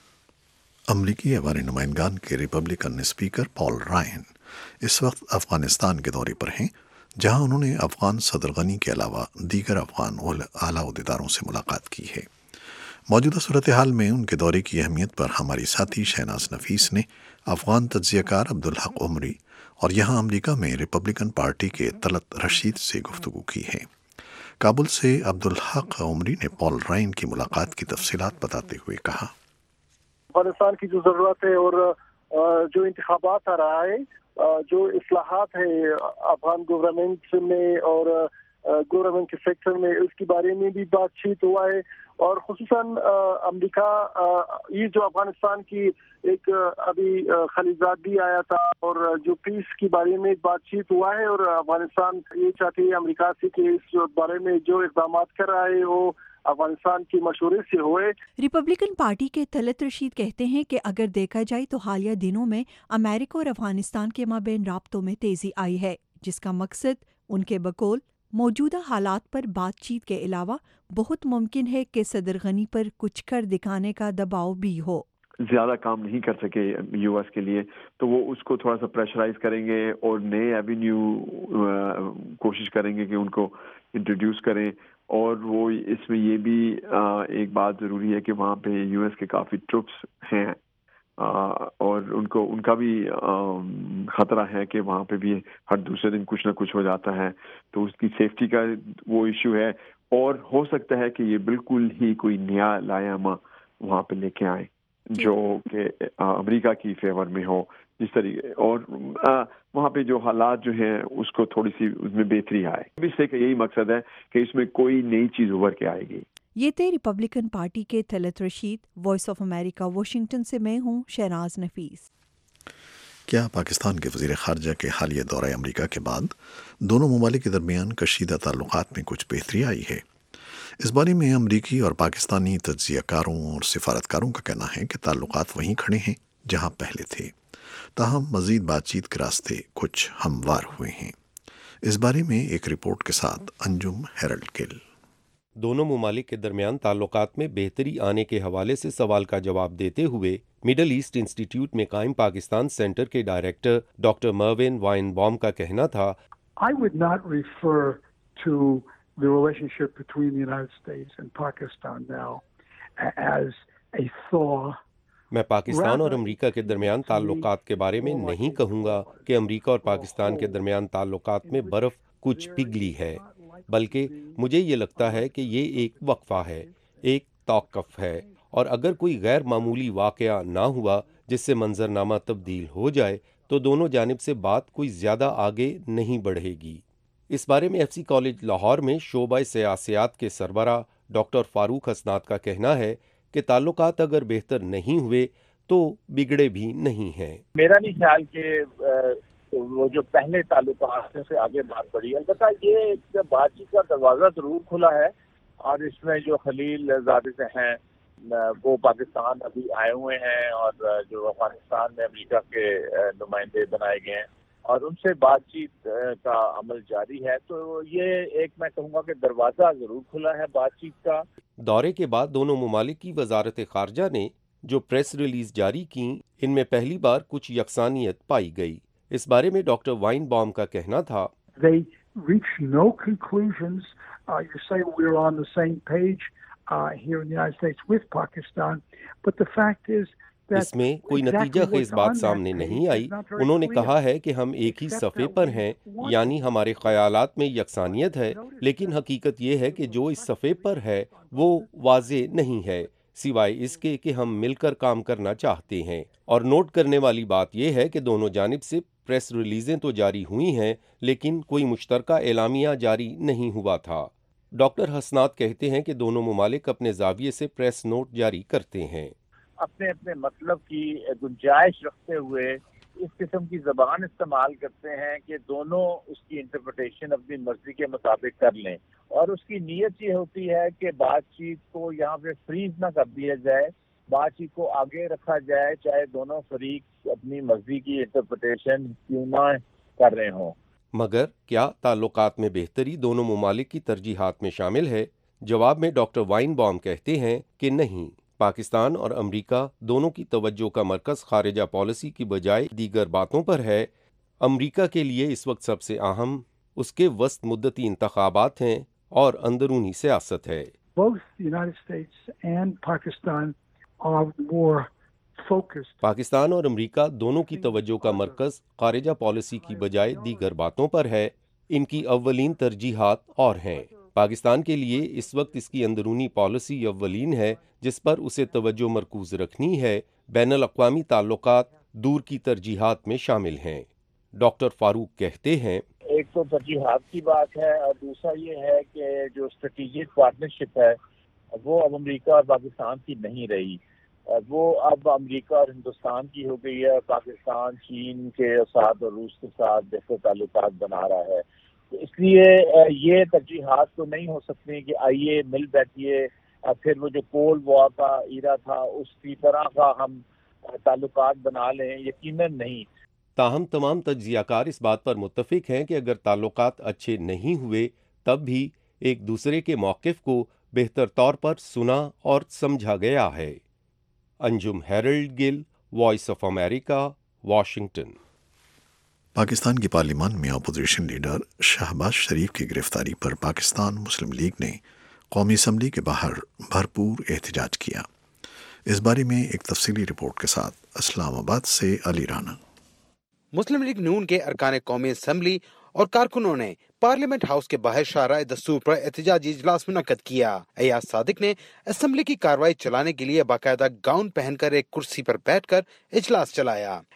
امریکی ایوان نمائندگان کے ریپبلکن اسپیکر پال رائن اس وقت افغانستان کے دورے پر ہیں، جہاں انہوں نے افغان صدر غنی کے علاوہ دیگر افغان اعلیٰ عہدیداروں سے ملاقات کی ہے. موجودہ صورتحال میں ان کے دورے کی اہمیت پر ہماری ساتھی شہناز نفیس نے افغان تجزیہ کار عبدالحق عمری اور یہاں امریکہ میں ریپبلکن پارٹی کے طلعت رشید سے گفتگو کی ہے. کابل سے عبدالحق عمری نے پال رائن کی ملاقات کی تفصیلات بتاتے ہوئے کہا، افغانستان کی جو ضرورت ہے اور جو انتخابات آ رہا ہے، جو اصلاحات ہے افغان گورنمنٹ میں اور گورنمنٹ کے سیکٹر میں، اس کے بارے میں بھی بات چیت ہوا ہے. اور خصوصاً امریکہ یہ جو افغانستان کی ایک ابھی خلیلزاد بھی آیا تھا اور جو پیس کے بارے میں بات چیت ہوا ہے، اور افغانستان یہ چاہتی ہے امریکہ سے کہ اس بارے میں جو اقدامات کر رہا ہے وہ افغانستان کے مشورے سے ہوئے. ریپبلکن پارٹی کے طلعت رشید کہتے ہیں کہ اگر دیکھا جائے تو حالیہ دنوں میں امریکہ اور افغانستان کے مابین رابطوں میں تیزی آئی ہے، جس کا مقصد ان کے بقول موجودہ حالات پر بات چیت کے علاوہ بہت ممکن ہے کہ صدر غنی پر کچھ کر دکھانے کا دباؤ بھی ہو. زیادہ کام نہیں کر سکے یو ایس کے لیے، تو وہ اس کو تھوڑا سا پریشرائز کریں گے اور نئے ایوینیو کوشش کریں گے کہ ان کو انٹروڈیوس کریں. اور وہ اس میں یہ بھی ایک بات ضروری ہے کہ وہاں پہ یو ایس کے کافی ٹروپس ہیں اور ان کا بھی خطرہ ہے کہ وہاں پہ بھی ہر دوسرے دن کچھ نہ کچھ ہو جاتا ہے، تو اس کی سیفٹی کا وہ ایشو ہے. اور ہو سکتا ہے کہ یہ بالکل ہی کوئی نیا لائحہ وہاں پہ لے کے آئے جو کہ امریکہ کی فیور میں ہو، جس طریقے اور وہاں پہ جو حالات جو ہیں اس کو تھوڑی سی اس میں بہتری آئے. اس سے یہی مقصد ہے کہ اس میں کوئی نئی چیز ابھر کے آئے گی. یہ تھے ریپبلکن پارٹی کے Talat Rashid. Voice of America Washington سے میں ہوں شہناز نفیس. کیا پاکستان کے وزیر خارجہ کے حالیہ دورہ امریکہ کے بعد دونوں ممالک کے درمیان کشیدہ تعلقات میں کچھ بہتری آئی ہے؟ اس بارے میں امریکی اور پاکستانی تجزیہ کاروں اور سفارتکاروں کا کہنا ہے کہ تعلقات وہیں کھڑے ہیں جہاں پہلے تھے، تاہم مزید بات چیت کے راستے کچھ ہموار ہوئے ہیں. اس بارے میں ایک رپورٹ کے ساتھ انجم ہیرلڈ گل. دونوں ممالک کے درمیان تعلقات میں بہتری آنے کے حوالے سے سوال کا جواب دیتے ہوئے مڈل ایسٹ انسٹیٹیوٹ میں قائم پاکستان سینٹر کے ڈائریکٹر ڈاکٹر مرون وائن بام کا کہنا تھا، I would not refer to the relationship between the United States and Pakistan now as a thaw. میں پاکستان اور امریکہ کے درمیان تعلقات کے بارے میں نہیں کہوں گا کہ امریکہ اور پاکستان کے درمیان تعلقات میں برف کچھ پگھلی ہے، بلکہ مجھے یہ لگتا ہے کہ یہ ایک وقفہ ہے، ایک توقف ہے، اور اگر کوئی غیر معمولی واقعہ نہ ہوا جس سے منظرنامہ تبدیل ہو جائے تو دونوں جانب سے بات کوئی زیادہ آگے نہیں بڑھے گی. اس بارے میں ایف سی کالج لاہور میں شعبہ سیاسیات کے سربراہ ڈاکٹر فاروق حسنات کا کہنا ہے کہ تعلقات اگر بہتر نہیں ہوئے تو بگڑے بھی نہیں ہیں. میرا نہیں خیال کہ وہ جو پہلے تعلقات سے آگے بات بڑھی، البتہ یہ بات چیت کا دروازہ ضرور کھلا ہے، اور اس میں جو خلیل زادے سے ہیں وہ پاکستان ابھی آئے ہوئے ہیں، اور جو افغانستان میں امریکہ کے نمائندے بنائے گئے ہیں اور ان سے بات چیت کا عمل جاری ہے. تو یہ ایک میں کہوں گا کہ دروازہ ضرور کھلا ہے بات چیت کا. دورے کے بعد دونوں ممالک کی وزارت خارجہ نے جو پریس ریلیز جاری کی، ان میں پہلی بار کچھ یکسانیت پائی گئی. اس بارے میں ڈاکٹر وائن بام کا کہنا تھا، They reach no conclusions. You say we're on the same page here in the United States with Pakistan, but the fact is اس میں کوئی نتیجہ خیز بات سامنے نہیں آئی. انہوں نے کہا ہے کہ ہم ایک ہی صفحے پر ہیں، یعنی ہمارے خیالات میں یکسانیت ہے، لیکن حقیقت یہ ہے کہ جو اس صفحے پر ہے وہ واضح نہیں ہے، سوائے اس کے کہ ہم مل کر کام کرنا چاہتے ہیں. اور نوٹ کرنے والی بات یہ ہے کہ دونوں جانب سے پریس ریلیزیں تو جاری ہوئی ہیں، لیکن کوئی مشترکہ اعلامیہ جاری نہیں ہوا تھا. ڈاکٹر حسنات کہتے ہیں کہ دونوں ممالک اپنے زاویے سے پریس نوٹ جاری کرتے ہیں، اپنے اپنے مطلب کی گنجائش رکھتے ہوئے اس قسم کی زبان استعمال کرتے ہیں کہ دونوں اس کی انٹرپریٹیشن اپنی مرضی کے مطابق کر لیں، اور اس کی نیت یہ ہوتی ہے کہ بات چیت کو یہاں پہ فریز نہ کر دیا جائے، بات چیت کو آگے رکھا جائے، چاہے دونوں فریق اپنی مرضی کی انٹرپریٹیشن کیوں نہ کر رہے ہوں. مگر کیا تعلقات میں بہتری دونوں ممالک کی ترجیحات میں شامل ہے؟ جواب میں ڈاکٹر وائن بام کہتے ہیں کہ نہیں. پاکستان اور امریکہ دونوں کی توجہ کا مرکز خارجہ پالیسی کی بجائے دیگر باتوں پر ہے. امریکہ کے لیے اس وقت سب سے اہم اس کے وسط مدتی انتخابات ہیں اور اندرونی سیاست ہے. Both the United States and Pakistan are more focused. Pakistan اور امریکہ دونوں کی توجہ کا مرکز خارجہ پالیسی کی بجائے دیگر باتوں پر ہے. ان کی اولین ترجیحات اور ہیں. پاکستان کے لیے اس وقت اس کی اندرونی پالیسی اولین ہے جس پر اسے توجہ مرکوز رکھنی ہے. بین الاقوامی تعلقات دور کی ترجیحات میں شامل ہیں. ڈاکٹر فاروق کہتے ہیں، ایک تو ترجیحات کی بات ہے، اور دوسرا یہ ہے کہ جو اسٹریٹجک پارٹنرشپ ہے وہ اب امریکہ اور پاکستان کی نہیں رہی، وہ اب امریکہ اور ہندوستان کی ہو گئی ہے. پاکستان چین کے ساتھ اور روس کے ساتھ بہتر تعلقات بنا رہا ہے. اس لیے یہ ترجیحات تو نہیں ہو سکتی کہ آئیے مل بیٹھیے پھر وہ جو کولڈ وار کا ایرا تھا اس کی طرح کا ہم تعلقات بنا لیں، یقیناً نہیں. تاہم تمام تجزیہ کار اس بات پر متفق ہیں کہ اگر تعلقات اچھے نہیں ہوئے تب بھی ایک دوسرے کے موقف کو بہتر طور پر سنا اور سمجھا گیا ہے. Anjum Harold Gill, Voice of America, Washington. Pakistan کی پارلیمان میں اپوزیشن لیڈر شہباز شریف کی گرفتاری پر پاکستان مسلم لیگ نے قومی اسمبلی کے باہر بھرپور احتجاج کیا. اس بارے میں ایک تفصیلی رپورٹ کے ساتھ اسلام آباد سے علی رانا. مسلم لیگ نون کے ارکان قومی اسمبلی اور کارکنوں نے پارلیمنٹ ہاؤس کے باہر شاہراہ دستور پر احتجاجی اجلاس منعقد کیا. ایاز صادق نے اسمبلی کی کارروائی چلانے کے لیے باقاعدہ گاؤن پہن کر ایک کرسی پر بیٹھ کر اجلاس چلایا.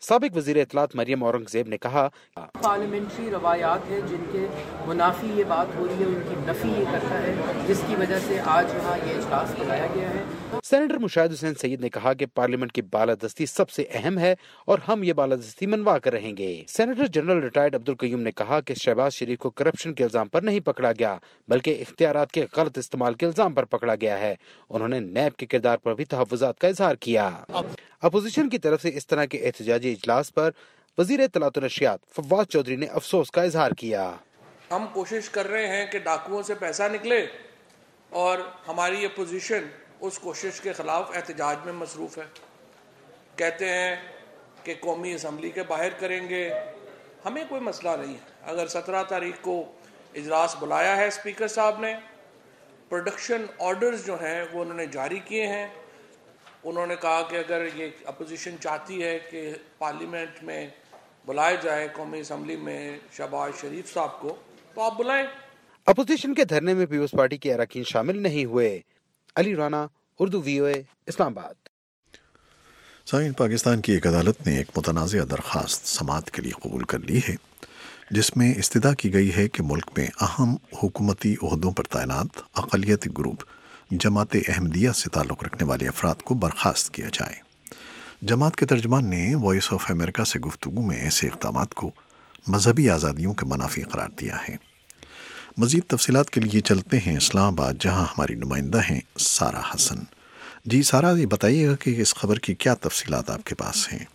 साबिक वजीर इत्तलात मरियम औरंगजेब ने कहा, पार्लियामेंट्री रवायात है जिनके मुनाफी ये बात हो रही है, उनकी नफी ये करता है, जिसकी वजह से आज यहाँ ये इजलास बुलाया गया है। सेनेटर मुशाहिद हुसैन सईद ने कहा कि पार्लियामेंट की बालादस्ती सबसे अहम है और हम ये बालादस्ती मनवा कर रहेंगे। Senator general retired Abdul Qayyum ने कहा कि शहबाज शरीफ को करप्शन के इल्जाम पर नहीं पकड़ा गया, बल्कि इख्तियारात के गलत इस्तेमाल के इल्जाम पर पकड़ा गया है। उन्होंने नैब के किरदार पर भी तहफ़्फ़ुज़ात का इजहार किया। अपोजिशन की तरफ से इस तरह के एहतजाजी इजलास पर वजीर इत्तलात और नशियात फवाद चौधरी ने अफसोस का इजहार किया। हम कोशिश कर रहे हैं कि डाकुओं से पैसा निकले और हमारी अपोजिशन उस कोशिश के खिलाफ एहतजाज में मसरूफ़ है। कहते हैं कि कौमी असम्बली के बाहर करेंगे, हमें कोई मसला नहीं है। अगर 17 तारीख को इजलास बुलाया है स्पीकर साहब ने, प्रोडक्शन ऑर्डर्स जो हैं वो उन्होंने जारी किए हैं। उन्होंने कहा कि अगर ये अपोजिशन चाहती है कि पार्लियामेंट में बुलाया जाए कौमी असम्बली में शहबाज शरीफ साहब को, तो आप बुलाएं। अपोजिशन के धरने में पीपल्स पार्टी के अरकान शामिल नहीं हुए। अली राना, उर्दू VOA, इस्लामाबाद। साइन पाकिस्तान की एक अदालत ने एक मुतनाज़िया दरख्वास्त समाअत के लिए कबूल कर ली है, जिसमें इस्तदा की गई है कि मुल्क में अहम हुकूमती ओहदों पर तैनात अक़लियती ग्रुप जमात अहमदिया से ताल्लुक़ रखने वाले अफराद को बर्खास्त किया जाए। जमात के तर्जमान ने वॉइस ऑफ अमेरिका से गुफ्तगू में ऐसे इक़दामात को मजहबी आज़ादियों के मुनाफी करार दिया है। मज़ीद तफसीलात के लिए चलते हैं इस्लामाबाद, जहां हमारी नुमाइंदा हैं सारा हसन। जी सारा, ये बताइएगा कि इस खबर की क्या तफसीलात आपके पास हैं?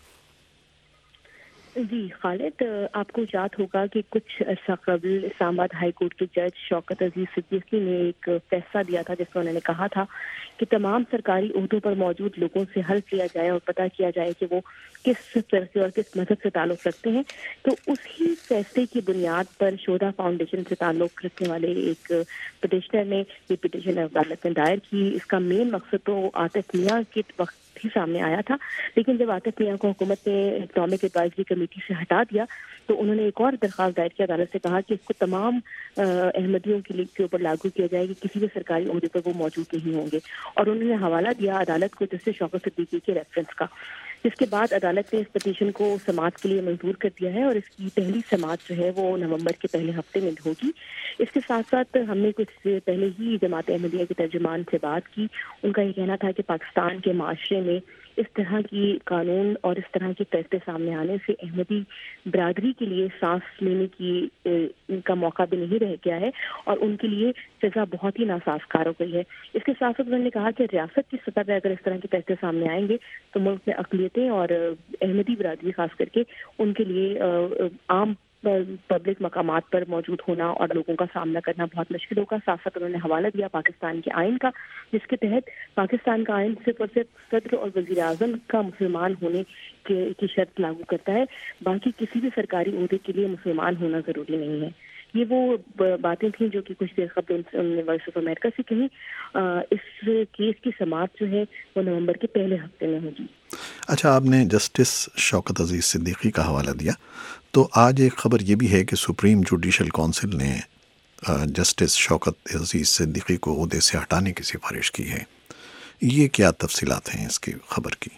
जी खालिद, आपको याद होगा कि कुछ अर्सा कबल इस्लामाबाद हाई कोर्ट के जज शौकत अजीज सिद्दीकी ने एक फैसला दिया था जिसमें उन्होंने कहा था कि तमाम सरकारी ओहदों पर मौजूद लोगों से हल्फ लिया जाए और पता किया जाए कि वो किस तरह से और किस मजहब से ताल्लुक़ रखते हैं। तो उसी फैसले की बुनियाद पर शोधा फाउंडेशन से ताल्लुक़ रखने वाले एक पिटिशनर ने ये पिटिशन अदालत में दायर की। इसका मेन मकसद तो आतिफ मियां के वक्त ही सामने आया था, लेकिन जब आतिफ मियां को हुकूमत ने इकनॉमिक एडवाइजरी कमेटी से हटा दिया तो उन्होंने एक और दरख्वास्त दायर की अदालत से, कहा कि इसको तमाम अहमदियों के ऊपर लागू किया जाए कि किसी भी सरकारी ओहदे पर वो मौजूद नहीं होंगे। और उन्होंने हवाला दिया अदालत को जस्टिस शौकत सिद्दीकी के रेफरेंस का, जिसके बाद अदालत ने इस पिटीशन को समाअत के लिए मंजूर कर दिया है और इसकी पहली समाअत जो है वो नवंबर के पहले हफ्ते में होगी। इसके साथ साथ हमने कुछ पहले ही जमात अहमदिया के तर्जुमान से बात की। उनका ये कहना था कि पाकिस्तान के माशरे में इस तरह की कानून और इस तरह के फैसले सामने आने से अहमदी बरादरी के लिए सांस लेने की का मौका भी नहीं रह गया है और उनके लिए सजा बहुत ही नासाजगार हो गई है। इसके साथ साथ उन्होंने कहा कि रियासत की सतह पर अगर इस तरह के फैसले सामने आएंगे तो मुल्क में अक़लियतें और अहमदी बरादरी खास करके उनके लिए आम पब्लिक मकामात पर मौजूद होना और लोगों का सामना करना बहुत मुश्किल होगा। साथ साथ उन्होंने हवाला दिया पाकिस्तान के आइन का, जिसके तहत पाकिस्तान का आइन सिर्फ और सिर्फ सदर और वज़ीर आज़म का मुसलमान होने की शर्त लागू करता है, बाकी किसी भी सरकारी ओहदे के लिए मुसलमान होना ज़रूरी नहीं है। ये वो बातें थी जो कि कुछ देर कबल उन्होंने वॉइस ऑफ अमेरिका से कही। इस केस की समाअत जो है वो नवंबर के पहले हफ्ते में होगी। अच्छा, आपने जस्टिस शौकत अजीज सिद्दीकी का हवाला दिया, तो आज एक खबर ये भी है कि सुप्रीम जुडिशल काउंसिल ने जस्टिस शौकत अजीज सिद्दीकी को ओहदे से हटाने की सिफारिश की है। ये क्या तफसीलात हैं इसकी खबर की?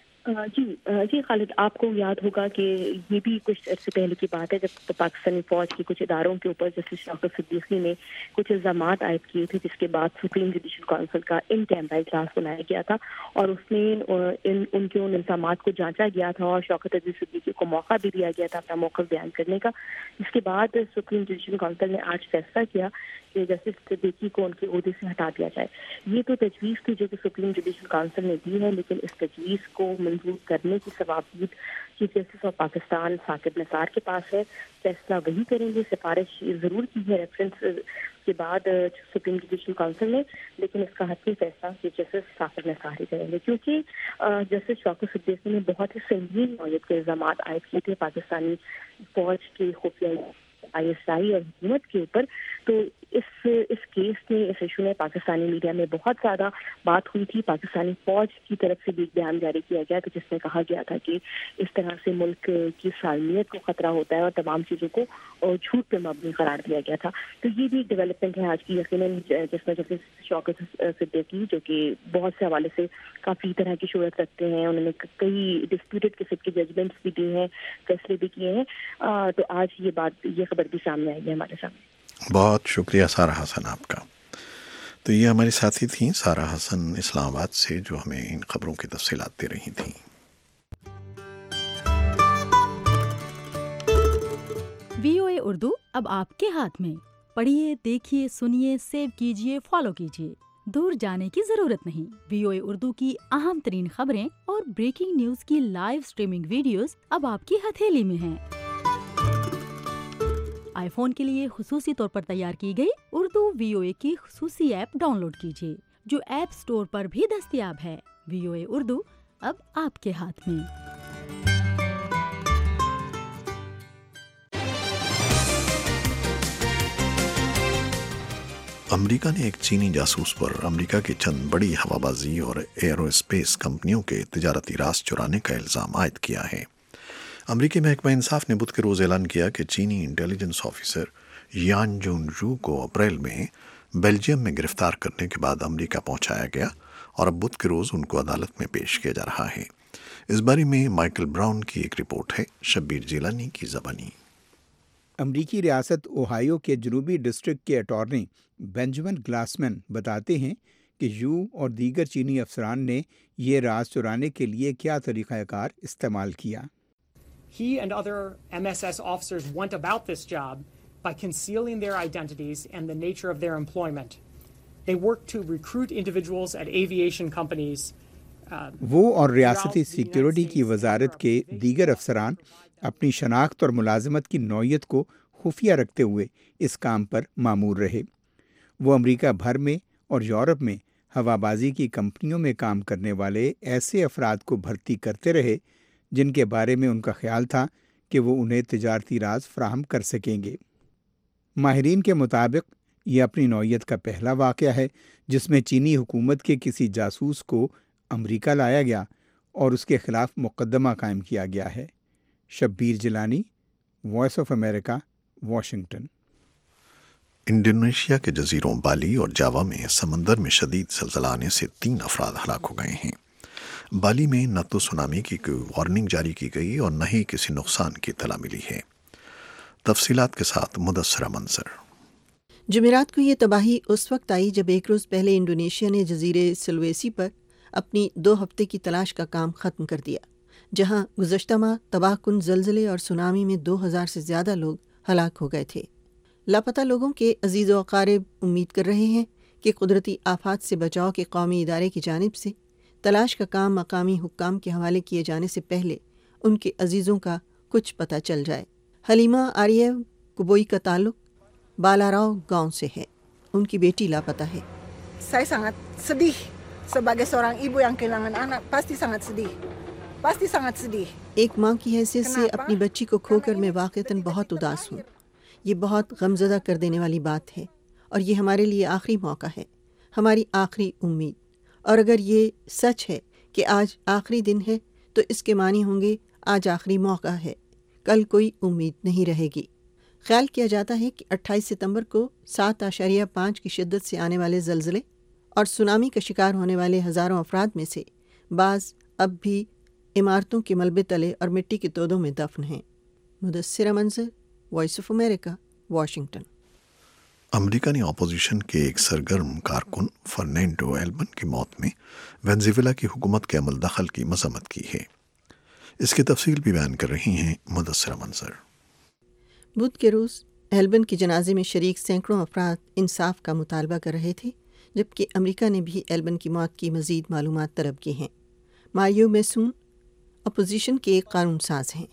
जी खालिद, आपको याद होगा कि ये भी कुछ अर्से पहले की बात है जब पाकिस्तानी फौज की कुछ इदारों के ऊपर जस्टिस शौकत सिद्दीकी ने कुछ इल्जामात आयद किए थे, जिसके बाद सुप्रीम जुडिशल काउंसिल का इन कैमरा इजलास बुलाया गया था और उसमें उनके उन इल्जामात को जांचा गया था और शौकत अजीज सिद्दीकी को मौका भी दिया गया था अपना मौक़िफ़ बयान करने का। जिसके बाद सुप्रीम जुडिशल काउंसिल ने आज फैसला किया कि जस्टिस सिद्दीकी को उनके ओहदे से हटा दिया जाए। ये तो तजवीज़ थी जो कि सुप्रीम जुडिशल काउंसिल ने दी है, लेकिन इस तजवीज़ को मंजूर करने की सवाबीद chief justice of Pakistan Saqib Nisar के पास है। फैसला वही करेंगे, सिफारिश ज़रूर की है रेफरेंस के बाद सुप्रीम जुडिशल काउंसिल ने, लेकिन इसका हतमी फैसला चीफ जस्टिस साकिब निसार ही करेंगे, क्योंकि जस्टिस शौकत सिद्दीकी ने बहुत ही संगीन नौयत के इल्जामात आयद किए थे पाकिस्तानी फौज के खुफिया ISI और हुकूमत के ऊपर। तो اس کیس میں، اس ایشو میں پاکستانی میڈیا میں بہت زیادہ بات ہوئی تھی. پاکستانی فوج کی طرف سے بھی ایک بیان جاری کیا گیا تھا جس میں کہا گیا تھا کہ اس طرح سے ملک کی سالمیت کو خطرہ ہوتا ہے اور تمام چیزوں کو جھوٹ پہ مبنی قرار دیا گیا تھا. تو یہ بھی ایک ڈیولپمنٹ ہے آج کی یقیناً، جس میں جسٹس شوکت صدیقی جو کہ بہت سے حوالے سے کافی طرح کی شہرت رکھتے ہیں، انہوں نے کئی ڈسپیوٹڈ قسم کے ججمنٹس بھی دی ہیں، فیصلے بھی کیے ہیں. تو آج یہ خبر بھی سامنے آئی ہے ہمارے سامنے. بہت شکریہ سارہ حسن آپ کا. تو یہ ہماری ساتھی تھیں سارہ حسن اسلام آباد سے، جو ہمیں ان خبروں کی تفصیلات دے رہی تھیں. VOA اردو اب آپ کے ہاتھ میں. پڑھیے، دیکھیے، سنیے، سیو کیجیے، فالو کیجیے. دور جانے کی ضرورت نہیں. VOA اردو کی اہم ترین خبریں اور بریکنگ نیوز کی لائیو سٹریمنگ ویڈیوز اب آپ کی ہتھیلی میں ہیں. آئی فون کے لیے خصوصی طور پر تیار کی گئی اردو VOA کی خصوصی ایپ ڈاؤن لوڈ کیجیے، جو ایپ سٹور پر بھی دستیاب ہے. VOA اردو اب آپ کے ہاتھ میں. امریکہ نے ایک چینی جاسوس پر امریکہ کی چند بڑی ہوابازی اور ایرو اسپیس کمپنیوں کے تجارتی راز چرانے کا الزام عائد کیا ہے. امریکی محکمہ انصاف نے بدھ کے روز اعلان کیا کہ چینی انٹیلیجنس آفیسر یان جون جو کو اپریل میں بیلجیم میں گرفتار کرنے کے بعد امریکہ پہنچایا گیا اور اب بدھ کے روز ان کو عدالت میں پیش کیا جا رہا ہے. اس بارے میں مائیکل براؤن کی ایک رپورٹ ہے، شبیر جیلانی کی زبانی. امریکی ریاست اوہایو کے جنوبی ڈسٹرکٹ کے اٹارنی بینجمن گلاسمن بتاتے ہیں کہ یو اور دیگر چینی افسران نے یہ راز چرانے کے لیے کیا طریقہ کار استعمال کیا. He and other MSS officers went about this job by concealing their identities and the nature of their employment. They worked to recruit individuals at aviation companies. وہ اور ریاستی سیکیورٹی کی وزارت کے دیگر افسران اپنی شناخت اور ملازمت کی نوعیت کو خفیہ رکھتے ہوئے اس کام پر مامور رہے. وہ امریکہ بھر میں اور یورپ میں ہوابازی کی کمپنیوں میں کام کرنے والے ایسے افراد کو بھرتی کرتے رہے جن کے بارے میں ان کا خیال تھا کہ وہ انہیں تجارتی راز فراہم کر سکیں گے. ماہرین کے مطابق یہ اپنی نوعیت کا پہلا واقعہ ہے جس میں چینی حکومت کے کسی جاسوس کو امریکہ لایا گیا اور اس کے خلاف مقدمہ قائم کیا گیا ہے. Shabbir Jilani, Voice of America, Washington. Indonesia کے جزیروں بالی اور جاوا میں سمندر میں شدید زلزلہ آنے سے 3 افراد ہلاک ہو گئے ہیں. بالی میں نہ تو سونامی کی کوئی وارننگ جاری کی گئی اور نہ ہی کسی نقصان کی اطلاع ملی ہے. تفصیلات کے ساتھ مدثرہ منصر. جمعرات کو یہ تباہی اس وقت آئی جب ایک روز پہلے انڈونیشیا نے جزیرے سلویسی پر اپنی 2 ہفتے کی تلاش کا کام ختم کر دیا، جہاں گزشتہ ماہ تباہ کن زلزلے اور سونامی میں 2000 سے زیادہ لوگ ہلاک ہو گئے تھے. لاپتہ لوگوں کے عزیز و اقارب امید کر رہے ہیں کہ قدرتی آفات سے بچاؤ کے قومی ادارے کی جانب سے تلاش کا کام مقامی حکام کے حوالے کیے جانے سے پہلے ان کے عزیزوں کا کچھ پتہ چل جائے. حلیمہ آریو کبوئی کا تعلق بالاراو گاؤں سے ہے. ان کی بیٹی لاپتہ ہے. Saya sangat sedih sebagai seorang ibu yang kehilangan anak, pasti sangat sedih. ایک ماں کی حیثیت سے اپنی بچی کو کھو کر میں واقعتاً بہت اداس ہوں. یہ بہت غمزدہ کر دینے والی بات ہے اور یہ ہمارے لیے آخری موقع ہے، ہماری آخری امید. اور اگر یہ سچ ہے کہ آج آخری دن ہے تو اس کے معنی ہوں گے آج آخری موقع ہے، کل کوئی امید نہیں رہے گی. خیال کیا جاتا ہے کہ 28 ستمبر کو 7.5 کی شدت سے آنے والے زلزلے اور سونامی کا شکار ہونے والے ہزاروں افراد میں سے بعض اب بھی عمارتوں کے ملبے تلے اور مٹی کے تودوں میں دفن ہیں. Mudassira Manzar, Voice of America, Washington. امریکہ نے اپوزیشن کے ایک سرگرم کارکن فرنینڈو ایلبن کی موت میں وینزویلا کی حکومت کے عمل دخل کی مذمت کی ہے. اس کی تفصیل بھی بیان کر رہی ہیں مدثرہ منظر. بدھ کے روز ایلبن کے جنازے میں شریک سینکڑوں افراد انصاف کا مطالبہ کر رہے تھے، جبکہ امریکہ نے بھی ایلبن کی موت کی مزید معلومات طلب کی ہیں. مایو میسون اپوزیشن کے ایک قانون ساز ہیں.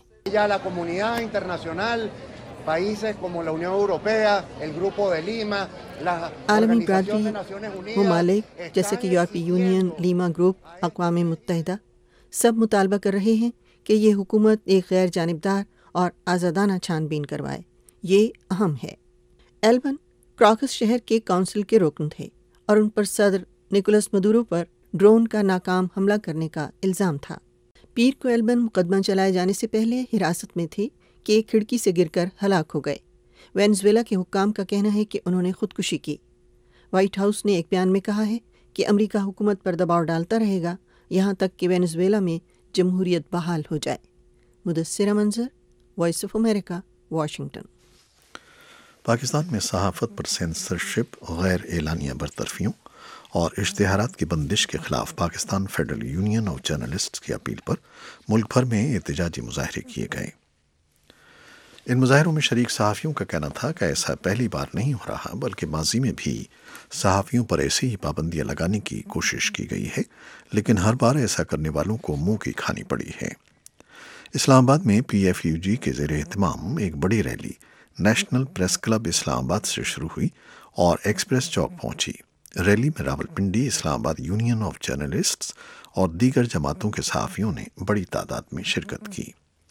عالمی برادری، ممالک جیسے کہ یورپی یونین، لیما گروپ، اقوام متحدہ سب مطالبہ کر رہے ہیں کہ یہ حکومت ایک غیر جانبدار اور آزادانہ چھان بین کروائے. یہ اہم ہے. ایلبن क्राकस शहर के काउंसिल के रुकन थे और उन पर सदर निकोलस मदुरो पर ड्रोन का नाकाम हमला करने का इल्ज़ाम था। पीर को एल्बन मुकदमा चलाए जाने से पहले हिरासत में थे कि एक खिड़की से गिरकर हलाक हो गए। वेनेजुएला के हुक्काम का कहना है कि उन्होंने खुदकुशी की। व्हाइट हाउस ने एक बयान में कहा है कि अमेरिका हुकूमत पर दबाव डालता रहेगा यहाँ तक कि वेनेजुएला में जमहूरियत बहाल हो जाए। Mudassira Manzar, Voice of America, Washington. Pakistan में सहाफ़त पर सेंसरशिप, गैर एलानिया बरतरफियों और इश्तिहारात की बंदिश के खिलाफ Pakistan federal union of journalists की अपील पर मुल्क भर में एहतजाजी मुजाहरे किए गए। इन मुजाहरों में शरीक सहाफ़ियों का कहना था कि ऐसा पहली बार नहीं हो रहा, बल्कि माजी में भी सहाफ़ियों पर ऐसी ही पाबंदियाँ लगाने की कोशिश की गई है, लेकिन हर बार ऐसा करने वालों को मुंह की खानी पड़ी है। इस्लामाबाद में PFUG के ज़ेर एहतमाम एक बड़ी rally national press club Islamabad से शुरू हुई और एक्सप्रेस चौक पहुंची। रैली में Rawalpindi, Islamabad union of journalists और दीगर जमातों के सहाफ़ियों ने बड़ी तादाद में शिरकत की।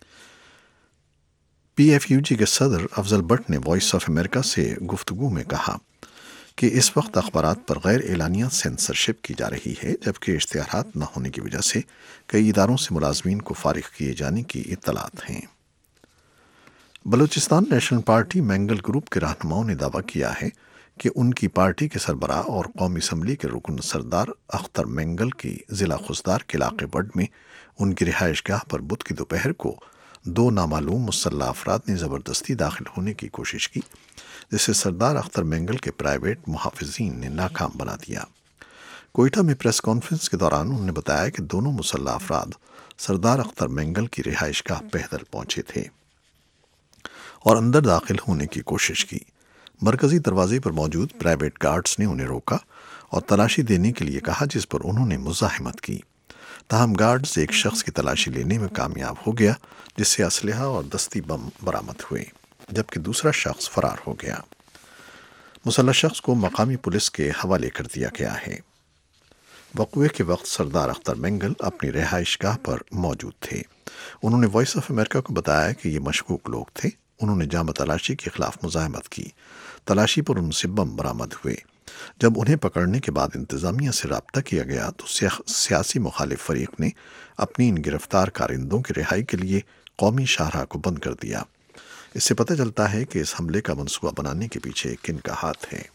PFUG के सदर अफजल भट्ट ने वॉइस ऑफ अमेरिका से गुफ्तगू में कहा कि इस वक्त अखबारात पर गैर एलानिया सेंसरशिप की जा रही है, जबकि इश्तिहारात न होने की वजह से कई इदारों से मुलाजमीन को फारिग किए जाने की इत्तलात हैं। Balochistan national party Mengal group के रहनुमाओं ने दावा किया है कि उनकी पार्टी के सरबराह और कौमी असम्बली के रुकन सरदार अख्तर मैंगल की ज़िला खुसदार के इलाके बड में उनकी रिहाइशगाह पर बुध की दोपहर को 2 नामालूम मुसल्लह अफराद ने ज़बरदस्ती दाखिल होने की कोशिश की, जिसे सरदार अख्तर मैंगल के प्राइवेट मुहाफ़िज़ीन ने नाकाम बना दिया। कोयटा में प्रेस कॉन्फ्रेंस के दौरान उन्होंने बताया कि दोनों मुसल्लह अफराद सरदार अख्तर मैंगल की रिहाइशगाह पैदल पहुंचे थे और अंदर दाखिल होने की कोशिश की। मरकज़ी दरवाजे पर मौजूद प्राइवेट गार्ड्स ने उन्हें रोका और तलाशी देने के लिए कहा, जिस पर उन्होंने मुज़ाहिमत की। ताहम गार्ड्स एक शख्स की तलाशी लेने में कामयाब हो गया, जिससे असलहा और दस्ती बम बरामद हुए, जबकि दूसरा शख्स फरार हो गया। मुसल्लह शख्स को मकामी पुलिस के हवाले कर दिया गया है। वक़्वे के वक्त सरदार अख्तर मैंगल अपनी रिहाइशगाह पर मौजूद थे। उन्होंने वॉइस ऑफ अमेरिका को बताया कि ये मशकूक लोग थे। उन्होंने जाम तलाशी के खिलाफ मुज़ाहमत की। तलाशी पर उनसे बम बरामद हुए। जब उन्हें पकड़ने के बाद इंतज़ामिया से रब्ता किया गया तो सियासी मुखालिफ फरीक ने अपनी इन गिरफ्तार कारिंदों की रिहाई के लिए कौमी शाहराह को बंद कर दिया। इससे पता चलता है कि इस हमले का मंसूबा बनाने के पीछे किन का हाथ है।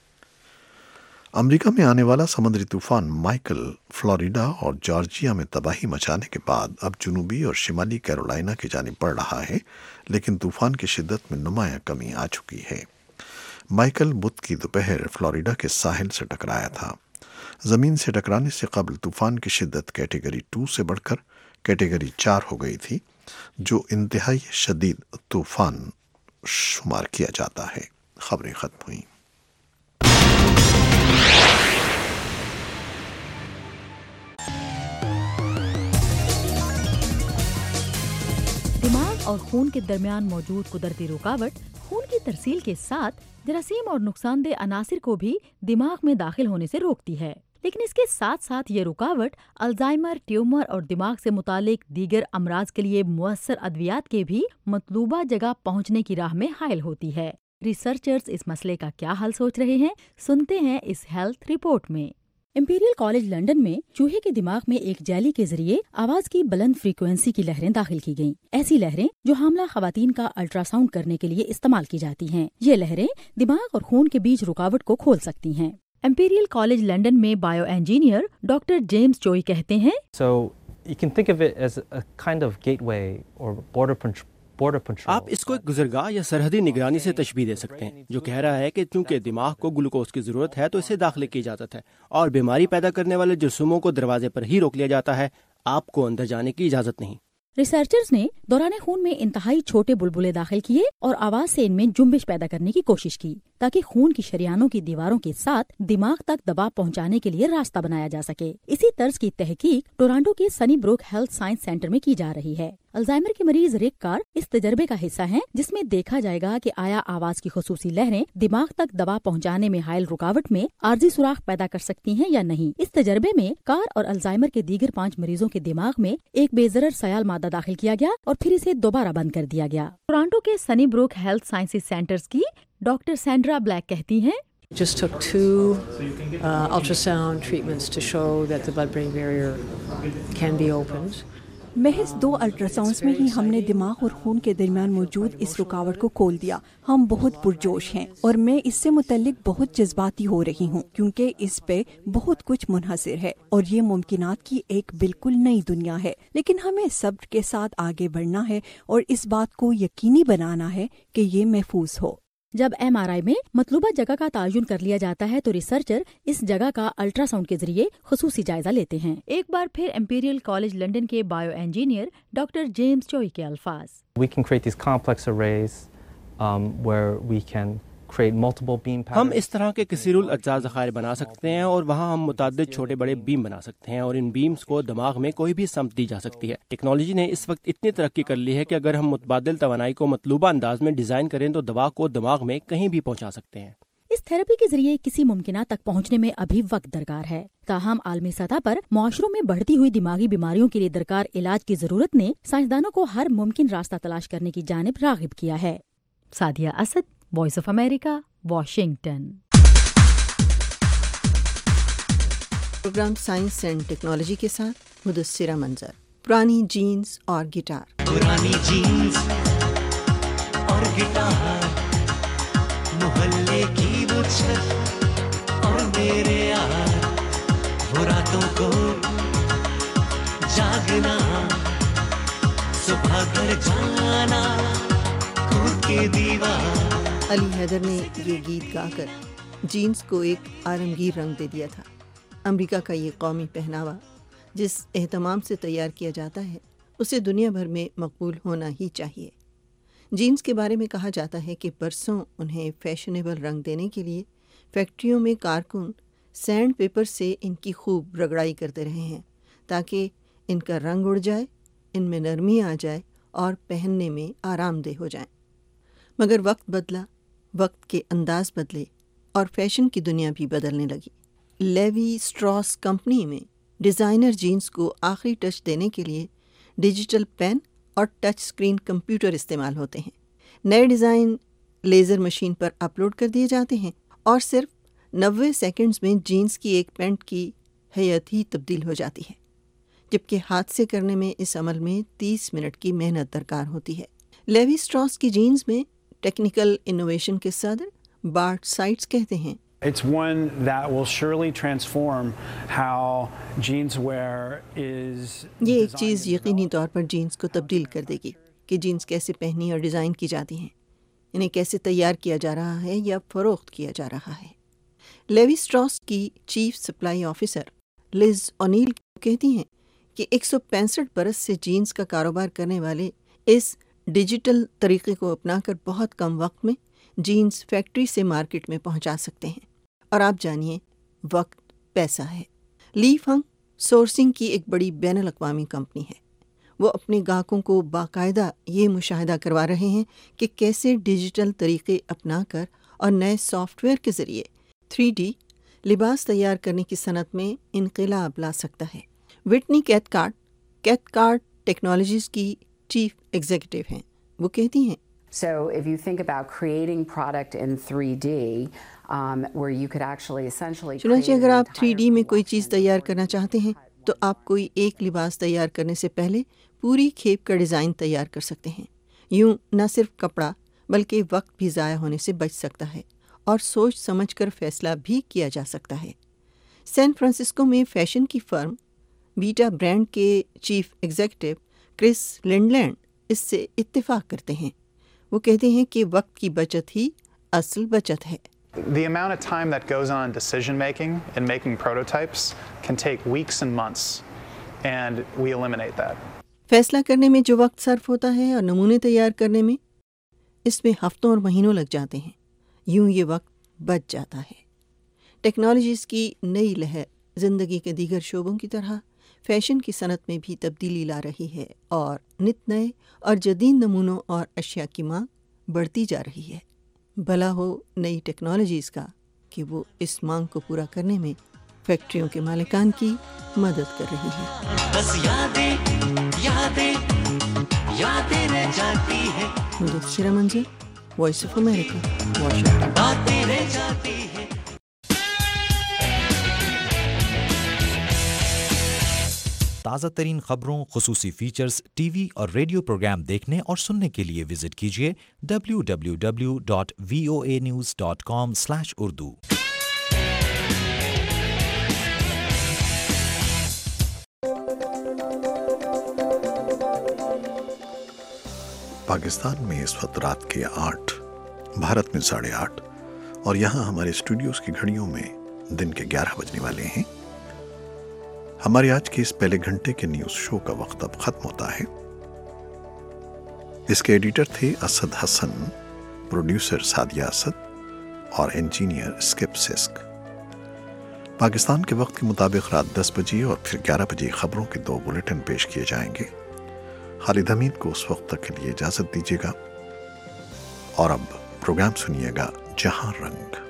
अमेरिका में आने वाला समुद्री तूफान माइकल फ्लोरिडा और जॉर्जिया में तबाही मचाने के बाद अब जनूबी और शिमाली कैरोलिना की जानिब बढ़ रहा है, लेकिन तूफान की शिद्दत में नुमायां कमी आ चुकी है। माइकल बुध की दोपहर फ्लोरिडा के साहिल से टकराया था। ज़मीन से टकराने से कबल तूफान की शिद्दत कैटेगरी 2 से बढ़कर कैटेगरी 4 हो गई थी, जो इंतहाई शदीद तूफान शुमार किया जाता है। खबरें खत्म हुई। दिमाग और खून के दरमियान मौजूद कुदरती रुकावट खून की तरसील के साथ जरासीम और नुकसानदेह अनासिर को भी दिमाग में दाखिल होने से रोकती है, लेकिन इसके साथ साथ ये रुकावट अल्जाइमर, ट्यूमर और दिमाग से मुतालिक दीगर अमराज के लिए मुअस्सर अद्वियात के भी मतलूबा जगह पहुंचने की राह में हायल होती है। रिसर्चर्स इस मसले का क्या हल सोच रहे हैं, सुनते हैं इस हेल्थ रिपोर्ट में। इंपीरियल कॉलेज लंदन में चूहे के दिमाग में एक जैली के जरिए आवाज की बुलंद फ्रीक्वेंसी की लहरें दाखिल की गयीं। ऐसी लहरें जो हामला खवातीन का अल्ट्रासाउंड करने के लिए इस्तेमाल की जाती हैं। ये लहरें दिमाग और खून के बीच रुकावट को खोल सकती हैं। इंपीरियल कॉलेज लंदन में bioengineer doctor James Choi कहते हैं, So you can think of it as a kind of gateway or border control. आप इसको एक गुजरगाह या सरहदी निगरानी से तशबीह दे सकते हैं, जो कह रहा है कि चूंकि दिमाग को ग्लूकोज की जरूरत है तो इसे दाखिले की इजाजत है और बीमारी पैदा करने वाले जुर्मों को दरवाजे पर ही रोक लिया जाता है, आपको अंदर जाने की इजाजत नहीं। रिसर्चर्स ने दौरान खून में इंतहाई छोटे बुलबुले दाखिल किए और आवाज से इनमें जुम्बिश पैदा करने की कोशिश की, ताकि खून की शरियानों की दीवारों के साथ दिमाग तक दबाव पहुंचाने के लिए रास्ता बनाया जा सके। इसी तर्ज की तहकीक टोरंटो के Sunnybrook Health Science Centre में की जा रही है। अल्जाइमर के मरीज रिक कार इस तजर्बे का हिस्सा हैं, जिसमें देखा जाएगा कि आया आवाज की खुसूसी लहरें दिमाग तक दबाव पहुंचाने में हायल रुकावट में आर्जी सुराख पैदा कर सकती हैं या नहीं। इस तजर्बे में कार और अल्जाइमर के दीगर 5 मरीजों के दिमाग में एक बेजरर सयाल मादा दाखिल किया गया और फिर इसे दोबारा बंद कर दिया गया। टोरंटो के Sunnybrook Health Sciences Centres की डॉक्टर सैंड्रा ब्लैक कहती हैं, Just took 2 ultrasound treatments to show that the blood-brain barrier can be opened. महज 2 अल्ट्रासाउंड्स में ही हमने दिमाग और खून के दरमियान मौजूद इस रुकावट को खोल दिया। हम बहुत पुरजोश हैं और मैं इससे मुतल्लिक बहुत जज्बाती हो रही हूँ क्योंकि इस पे बहुत कुछ मुनहसर है और ये मुमकिनात की एक बिल्कुल नई दुनिया है। लेकिन हमें सब्र के साथ आगे बढ़ना है और इस बात को यकीनी बनाना है कि ये महफूज हो। जब MRI में मतलूबा जगह का तयन कर लिया जाता है तो रिसर्चर इस जगह का अल्ट्रासाउंड के जरिए खुसूसी जायजा लेते हैं। एक बार फिर इंपीरियल कॉलेज लंदन के bioengineer doctor James Choi के अल्फाज। We can create these complex arrays where we can create multiple beam patterns. हम इस तरह के कसीरुल अज्जा ज़खायर बना सकते हैं और वहाँ हम मुताद्दिद छोटे बड़े बीम बना सकते हैं और इन बीम्स को दिमाग में कोई भी समत दी जा सकती है। टेक्नोलॉजी ने इस वक्त इतनी तरक्की कर ली है कि अगर हम मुतबादिल तवानाई को मतलूबा अंदाज में डिज़ाइन करें तो दवा को दिमाग में कहीं भी पहुँचा सकते हैं। इस थेरेपी के जरिए किसी मुमकिना तक पहुंचने में अभी वक्त दरकार है। ताहम आलमी सतह पर मुआशरों में बढ़ती हुई दिमागी बीमारियों के लिए दरकार इलाज की जरूरत ने साइंसदानों को हर मुमकिन रास्ता तलाश करने की जानिब रागिब किया है। Sadia Asad, Voice of America, Washington. Programme science and technology के साथ मुदस्सिरा मंजर। पुरानी जीन्स और गिटार। पुरानी जीन्स और गिटार, मोहल्ले की वो छत और मेरे यार, वो रातों को जागना, सुबह घर जाना, कूद के दीवार। अली हैदर ने ये गीत गाकर जीन्स को एक आलमगीर रंग दे दिया था। अमेरिका का ये कौमी पहनावा जिस एहतमाम से तैयार किया जाता है उसे दुनिया भर में मकबूल होना ही चाहिए। जीन्स के बारे में कहा जाता है कि बरसों उन्हें फैशनेबल रंग देने के लिए फैक्ट्रियों में कारकुन सैंड पेपर से इनकी खूब रगड़ाई करते रहे हैं ताकि इनका रंग उड़ जाए, इनमें नरमी आ जाए और पहनने में आरामदेह हो जाए। मगर वक्त बदला, वक्त के अंदाज बदले और फैशन की दुनिया भी बदलने लगी। लेवी स्ट्रॉस कंपनी में डिज़ाइनर जीन्स को आखिरी टच देने के लिए डिजिटल पेन और टच स्क्रीन कंप्यूटर इस्तेमाल होते हैं। नए डिज़ाइन लेज़र मशीन पर अपलोड कर दिए जाते हैं और सिर्फ 90 सेकंड्स में जीन्स की एक पैंट की हैयत ही तब्दील हो जाती है, जबकि हाथ से करने में इस अमल में 30 मिनट की मेहनत दरकार होती है। लेवी स्ट्रॉस की जीन्स में टेक्निकल इनोवेशन के सदर बार्ट साइट्स कहते हैं, It's one that will surely transform how jeans wear is. ये एक चीज़ यकीनी तौर पर जीन्स को तब्दील कर देगी कि जीन्स कैसे पहनी और डिज़ाइन की जाती हैं, इन्हें कैसे तैयार किया जा रहा है या फ़रोख्त किया जा रहा है। लेवी स्ट्रॉस की chief supply officer Liz O'Neill कहती हैं कि 165 बरस से जीन्स का कारोबार करने वाले इस डिजिटल तरीके को अपनाकर बहुत कम वक्त में जीन्स फैक्ट्री से मार्केट में पहुंचा सकते हैं। और आप जानिए, वक्त पैसा है। ली फंग सोर्सिंग की एक बड़ी बैनुल अक़वामी कंपनी है। वो अपने ग्राहकों को बाकायदा ये मुशाहिदा करवा रहे हैं कि कैसे डिजिटल तरीके अपनाकर और नए सॉफ्टवेयर के ज़रिए 3D लिबास तैयार करने की सनत में इनक़िलाब ला सकता है। विटनी कैथकार्ट टेक्नोलॉजीज़ की चीफ एग्जीक्यूटिव हैं। वो कहती हैं, So if you think about creating product in 3D, where you could actually essentially चुनांचे अगर आप 3D में कोई चीज़ तैयार करना चाहते हैं तो आप कोई एक लिबास तैयार करने से पहले पूरी खेप का डिज़ाइन तैयार कर सकते हैं। यूँ न सिर्फ कपड़ा बल्कि वक्त भी ज़ाया होने से बच सकता है और सोच समझकर फैसला भी किया जा सकता है। सैन फ्रांसिस्को में फैशन की फर्म बीटा ब्रांड के चीफ एग्जीक्यूटिव क्रिस लिंडलैंड इससे इत्तेफाक करते हैं। वो कहते हैं कि वक्त की बचत ही असल बचत है। The amount of time that goes on decision making and making prototypes can take weeks and months, and we eliminate that. फैसला करने में जो वक्त सर्फ होता है और नमूने तैयार करने में, इसमें हफ्तों और महीनों लग जाते हैं। यूं ये वक्त बच जाता है। टेक्नोलॉजीज़ की नई लहर ज़िंदगी के दीगर शोबों की तरह फैशन की सनत में भी तब्दीली ला रही है और नित नए और जदीद नमूनों और अशिया की मांग बढ़ती जा रही है। भला हो नई टेक्नोलॉजीज़ का कि वो इस मांग को पूरा करने में फैक्ट्रियों के मालिकान की मदद कर रही है। बस यादें रह जाती है। मुदस्सिरा मंजर, وائس آف امریکہ، واشنگٹن۔ تازہ ترین خبروں، خصوصی فیچرز، ٹی وی اور ریڈیو پروگرام دیکھنے اور سننے کے لیے وزٹ کیجیے www.voanews.com/urdu۔ پاکستان میں اس وقت رات کے 8، بھارت میں 8:30، اور یہاں ہمارے اسٹوڈیوز کی گھڑیوں میں دن کے 11 بجنے والے ہیں۔ ہمارے آج کے اس پہلے گھنٹے کے نیوز شو کا وقت اب ختم ہوتا ہے۔ اس کے ایڈیٹر تھے اسد حسن، پروڈیوسر سعدیہ اسد اور انجینئر اسکپ سسک۔ پاکستان کے وقت کے مطابق رات 10 بجے اور پھر 11 بجے خبروں کے 2 بلیٹن پیش کیے جائیں گے۔ خالد حمید کو اس وقت تک کے لیے اجازت دیجیے گا، اور اب پروگرام سنیے گا جہاں رنگ۔